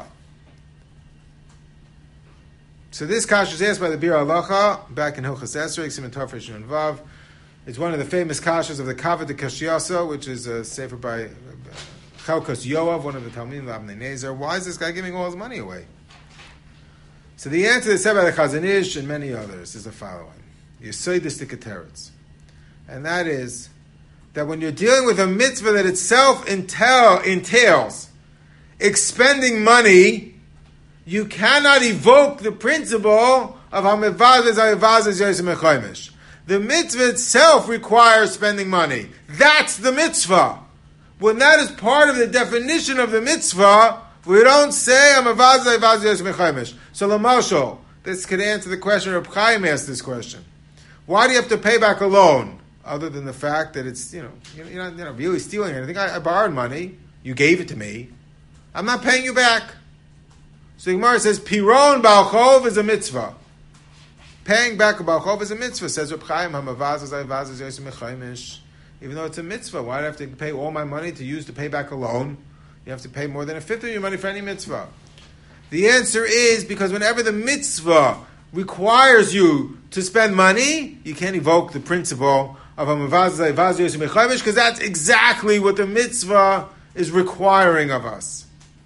Speaker 1: So this kash is asked by the Bir Halacha back in Hilchas Esrei, Siman Tafresh and Vav. It's one of the famous kashas of the Kavod de Kashyasa, which is a sefer by Chelkos Yoav, one of the Talmidim of Avnei Nezer. Why is this guy giving all his money away? So the answer is said by the Chazon Ish and many others is the following: Yesodis Dikateretz, and that is that when you're dealing with a mitzvah that itself entails expending money, you cannot evoke the principle of Hamevazes Ayavazes Yosem Echoimish. The mitzvah itself requires spending money. That's the mitzvah. When that is part of the definition of the mitzvah, we don't say Hamevazes Ayavazes Yosem Echoimish. So Lamashal, this could answer the question. Reb Chaim asked this question: why do you have to pay back a loan, other than the fact that it's you're not really stealing anything? I borrowed money. You gave it to me. I'm not paying you back. So the Gemara says, Piron Balchov is a mitzvah. Paying back a Balchov is a mitzvah. Says Reb Chaim, Hamavazaz Ayavazaz Yosem Echoimish. Even though it's a mitzvah, why do I have to pay all my money to use to pay back a loan? You have to pay more than 1/5 of your money for any mitzvah. The answer is because whenever the mitzvah requires you to spend money, you can't evoke the principle of Hamavazaz Ayavazaz Yosem Echoimish, because that's exactly what the mitzvah is requiring of us.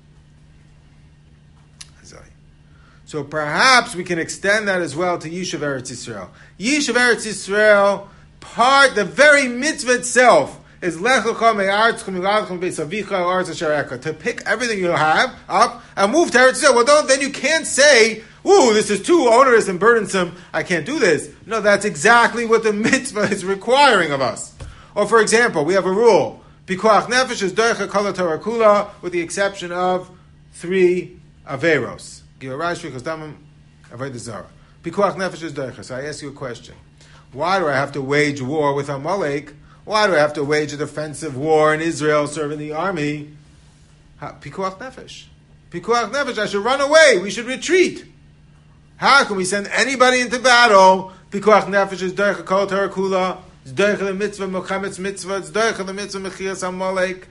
Speaker 1: So perhaps we can extend that as well to Yishuv Eretz Yisrael. Yishuv Eretz Yisrael, the very mitzvah itself is Lech Lecha Me'aretz Miladchem Beis Avicha Aretz Asher Eka, to pick everything you have up and move to Eretz Yisrael. Well, then you can't say, "Ooh, this is too onerous and burdensome. I can't do this." No, that's exactly what the mitzvah is requiring of us. Or, for example, we have a rule: Pikuach Nefesh is Doicha Kol Torah Kula, with the exception of 3 averos. So I ask you a question. Why do I have to wage war with Amalek? Why do I have to wage a defensive war in Israel, serving the army? Pikuach nefesh. Pikuach nefesh, I should run away. We should retreat. How can we send anybody into battle? Pikuach nefesh is doicha kol Torah kula. It's doicha the mitzvah, Muhammad's mitzvah. It's doicha the mitzvah, mechias Amalek.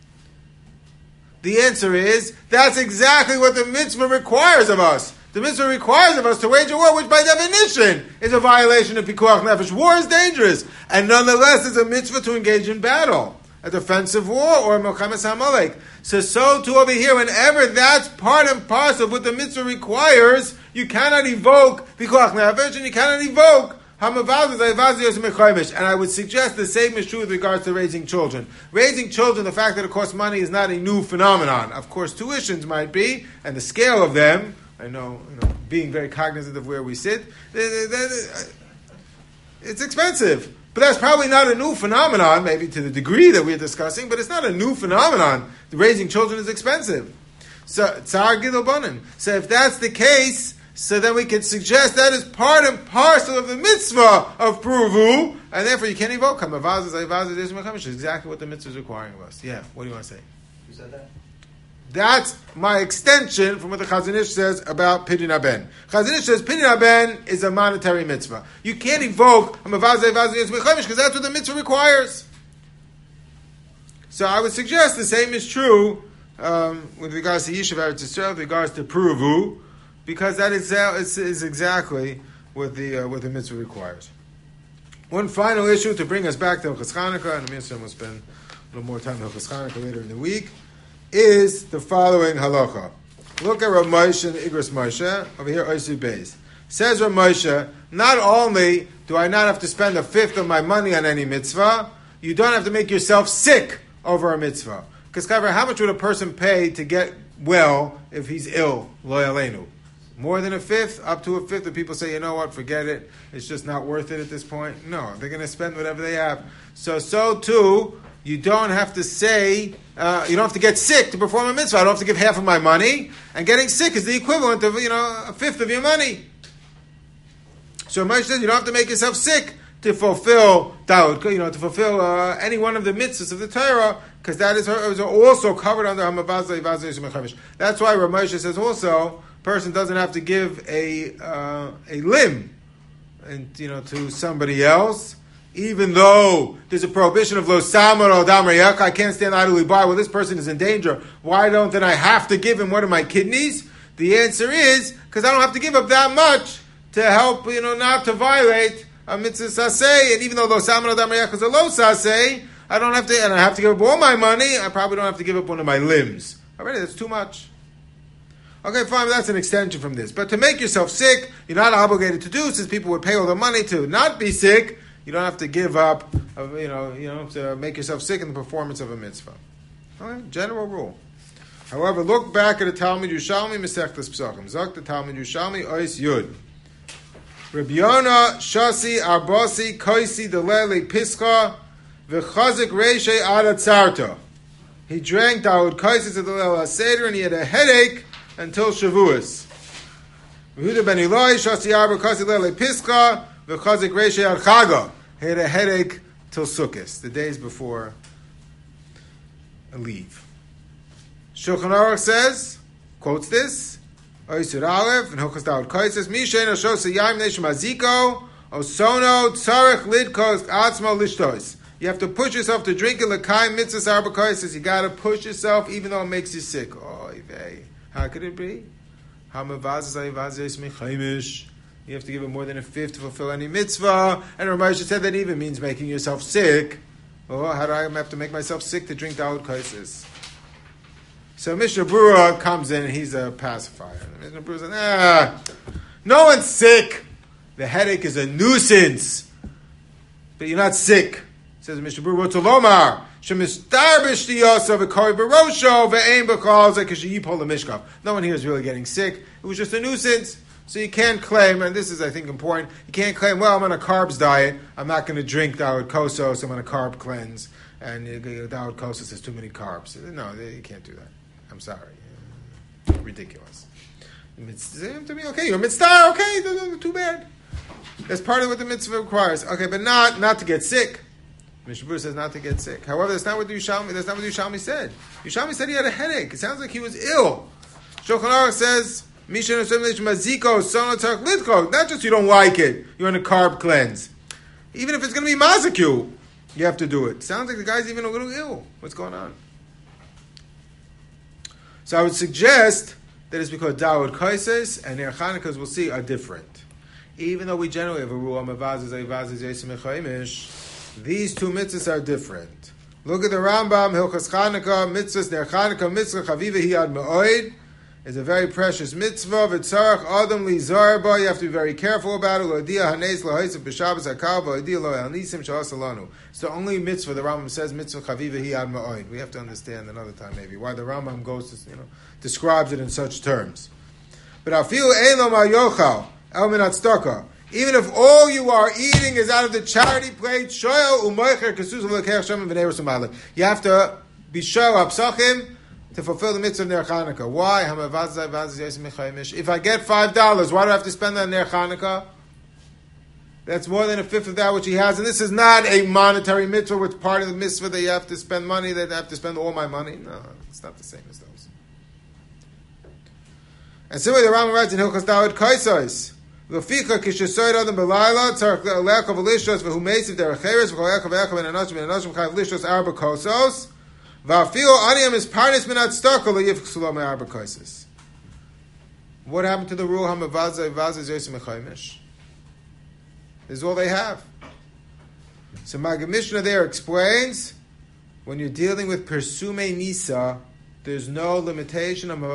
Speaker 1: The answer is, that's exactly what the mitzvah requires of us. The mitzvah requires of us to wage a war, which by definition is a violation of Pikuach Nefesh. War is dangerous, and nonetheless it's a mitzvah to engage in battle, a defensive war, or Milchemes HaMalek. So too over here, whenever that's part and parcel of what the mitzvah requires, you cannot evoke Pikuach Nefesh, and you cannot evoke And I would suggest the same is true with regards to raising children. Raising children, the fact that it costs money is not a new phenomenon. Of course, tuitions might be, and the scale of them, I know, being very cognizant of where we sit, it's expensive. But that's probably not a new phenomenon, maybe to the degree that we're discussing, but it's not a new phenomenon. Raising children is expensive. So, Tsar Gidul Banim. So if that's the case, so then we can suggest that is part and parcel of the mitzvah of Puruvu, and therefore you can't evoke him. Is exactly what the mitzvah is requiring of us. Yeah, what do you want to say?
Speaker 3: Who said that?
Speaker 1: That's my extension from what the Chazon Ish says about Pidyon Haben. Chazon Ish says Pidyon Haben is a monetary mitzvah. You can't evoke because that's what the mitzvah requires. So I would suggest the same is true with regards to Yishuv Eretz Yisrael, with regards to Puruvu, because that is exactly what the mitzvah requires. One final issue to bring us back to Hilchos Chanukah, and Amir will spend a little more time on Hilchos Chanukah later in the week, is the following halacha. Look at Rav Moshe and Igros Moshe, over here, Oisu Beis. Says Rav Moshe, not only do I not have to spend a fifth of my money on any mitzvah, you don't have to make yourself sick over a mitzvah. Because how much would a person pay to get well if he's ill? Lo yaleinu. More than a fifth? Up to a fifth? The people say, you know what, forget it. It's just not worth it at this point. No, they're going to spend whatever they have. So too, you don't have to say, you don't have to get sick to perform a mitzvah. I don't have to give half of my money. And getting sick is the equivalent of, a fifth of your money. So Moshe says you don't have to make yourself sick to fulfill Daud, to fulfill any one of the mitzvahs of the Torah, because that is also covered under Hamavazah Yivazah Yisrael Mechavish. That's why Rav Moshe says also, person doesn't have to give a limb, to somebody else, even though there's a prohibition of lo samar al dam reyach. I can't stand idly by. Well, this person is in danger. Why don't then I have to give him one of my kidneys? The answer is because I don't have to give up that much to help, not to violate a mitzvah saseh. And even though lo samar al dam reyach is a lo saseh, I don't have to, and I have to give up all my money. I probably don't have to give up one of my limbs. Already, that's too much. Okay, fine, that's an extension from this. But to make yourself sick, you're not obligated to do, since people would pay all the money to not be sick. You don't have to give up, to make yourself sick in the performance of a mitzvah. Okay, general rule. However, look back at the Talmud Yerushalmi, Masechtas Pesachim. Zok the Talmud Yerushalmi, Ois Yud. Rabbi Yonah, Shasi, Arbasi, Koisi, Delele, Pischa, V'chazik Reishe Ada Tzarta. He drank Daud Koisis of the Delele Seder, and he had a headache until Shavuos. Yehuda ben Eloi, Shasi, Arba, Koisi, Delele, Pischa, V'chazik Reishe Ad Chaga. He had a headache till Sukkot, the days before a leave. Shulchan Aruch says, quotes this, Oisur Aleph, and Hilchos Daud Koises, Mishen Ashos Yayim Neshim Aziko, Osono Tzarech Lidkos Atzmo Lishtos. You have to push yourself to drink it. L'kaim mitzvahs arba koises. You got to push yourself, even though it makes you sick. Oh, how could it be? You have to give it more than a fifth to fulfill any mitzvah. And Rav Moshe said that even means making yourself sick. Oh, how do I have to make myself sick to drink Daud Koises? So Mishnah Berurah comes in and he's a pacifier. Mishnah Berurah says, no one's sick. The headache is a nuisance. But you're not sick. Says Mishnah Berurah to Lomar. No one here is really getting sick. It was just a nuisance. So you can't claim, and this is, I think, important, you can't claim, well, I'm on a carbs diet, I'm not going to drink Daud Kosos, I'm on a carb cleanse, and Daud Kosos has too many carbs. No, you can't do that. I'm sorry. Ridiculous. To me, okay, you're mitzvah, okay, too bad. That's part of what the mitzvah requires. Okay, but not to get sick. Mishnah Berurah says not to get sick. However, that's not what Yerushalmi said. Yerushalmi said he had a headache. It sounds like he was ill. Shulchan Aruch says, not just you don't like it, you're on a carb cleanse. Even if it's going to be mazikyu, you have to do it. Sounds like the guy's even a little ill. What's going on? So I would suggest that it's because Daud Kaises and Ner Chanukahs, we'll see, are different. Even though we generally have a rule, these two mitzvahs are different. Look at the Rambam, Hilchos Chanukah, mitzvahs Ner Chanukah, mitzvah Chaviva Hiyad Me'oid. is a very precious mitzvah. V'tzarach adam lizar ba. You have to be very careful about it. L'odia hanes l'haisef b'Shabbos hakal v'odia lo hanisim sha'asalanu. It's the only mitzvah the Rambam says mitzvah chaviva hi ad ma'od. We have to understand another time maybe why the Rambam goes to describes it in such terms. But afilu elam ayochal el min tzedakah. Even if all you are eating is out of the charity plate, shoyel u'moicher kesus v'lekech shem v'nei rusumalik. You have to be shoyel apsachim to fulfill the mitzvah of Ner Chanukah. Why? If I get $5, why do I have to spend that on Ner Chanukah? That's more than a fifth of that which he has. And this is not a monetary mitzvah, which part of the mitzvah that you have to spend money, that I have to spend all my money. No, it's not the same as those. And similarly, the Rambam writes in Hilchos Dawud Kaisos, V'ficha kishesoid adam b'layla tzarich le'elech of lishos v'hu meisiv derech cheres v'chol echav echav and anoshim chayav lishos arba kosos. What happened to the rule? This is all they have. So Maggid Mishnah there explains, when you're dealing with Persume Nisa, there's no limitation of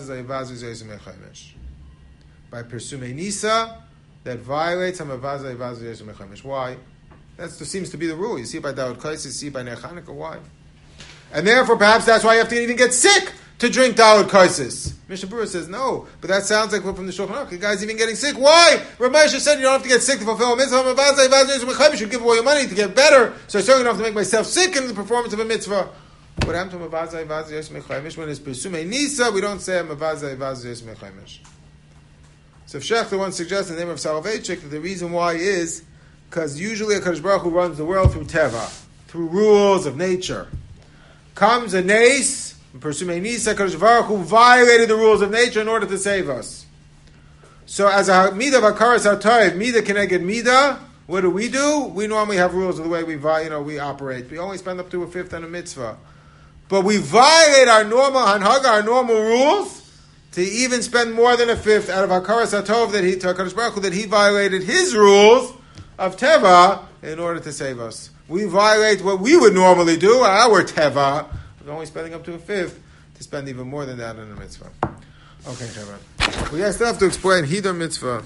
Speaker 1: by Persume Nisa that violates Why? That seems to be the rule. You see it by Dawud Kais, you see it by Ner Chanukah. Why? And therefore, perhaps that's why you have to even get sick to drink Dawud Kaisis. Mishnah Berurah says no, but that sounds like we're from the Shulchan Aruch. The guy's even getting sick. Why? Rav Moshe said you don't have to get sick to fulfill a mitzvah. You should give away your money to get better, so I certainly don't have to make myself sick in the performance of a mitzvah. What happened to Mavazai Vazai Yos Mechaymish? When it's Pesume Nisa, we don't say Mavazai Vazai Yos Mechaymish. So if Shechter once suggests in the name of Soloveitchik that the reason why is because usually HaKadosh Baruch Hu runs the world through Teva, through rules of nature. Comes a nace, Persume Nisa, HaKadosh Baruch Hu violated the rules of nature in order to save us. So as a midah of hakaras hatoiv, midah keneged midah, what do? We normally have rules of the way we operate. We only spend up to a fifth on a mitzvah. But we violate our normal hanhaga, our normal rules, to even spend more than a fifth out of hakaras hatov to HaKadosh Baruch Hu, that he violated his rules of teva in order to save us. We violate what we would normally do, our teva, we're only spending up to a fifth, to spend even more than that on a mitzvah. Okay, Chavan. We still have to explain Hiddur mitzvah.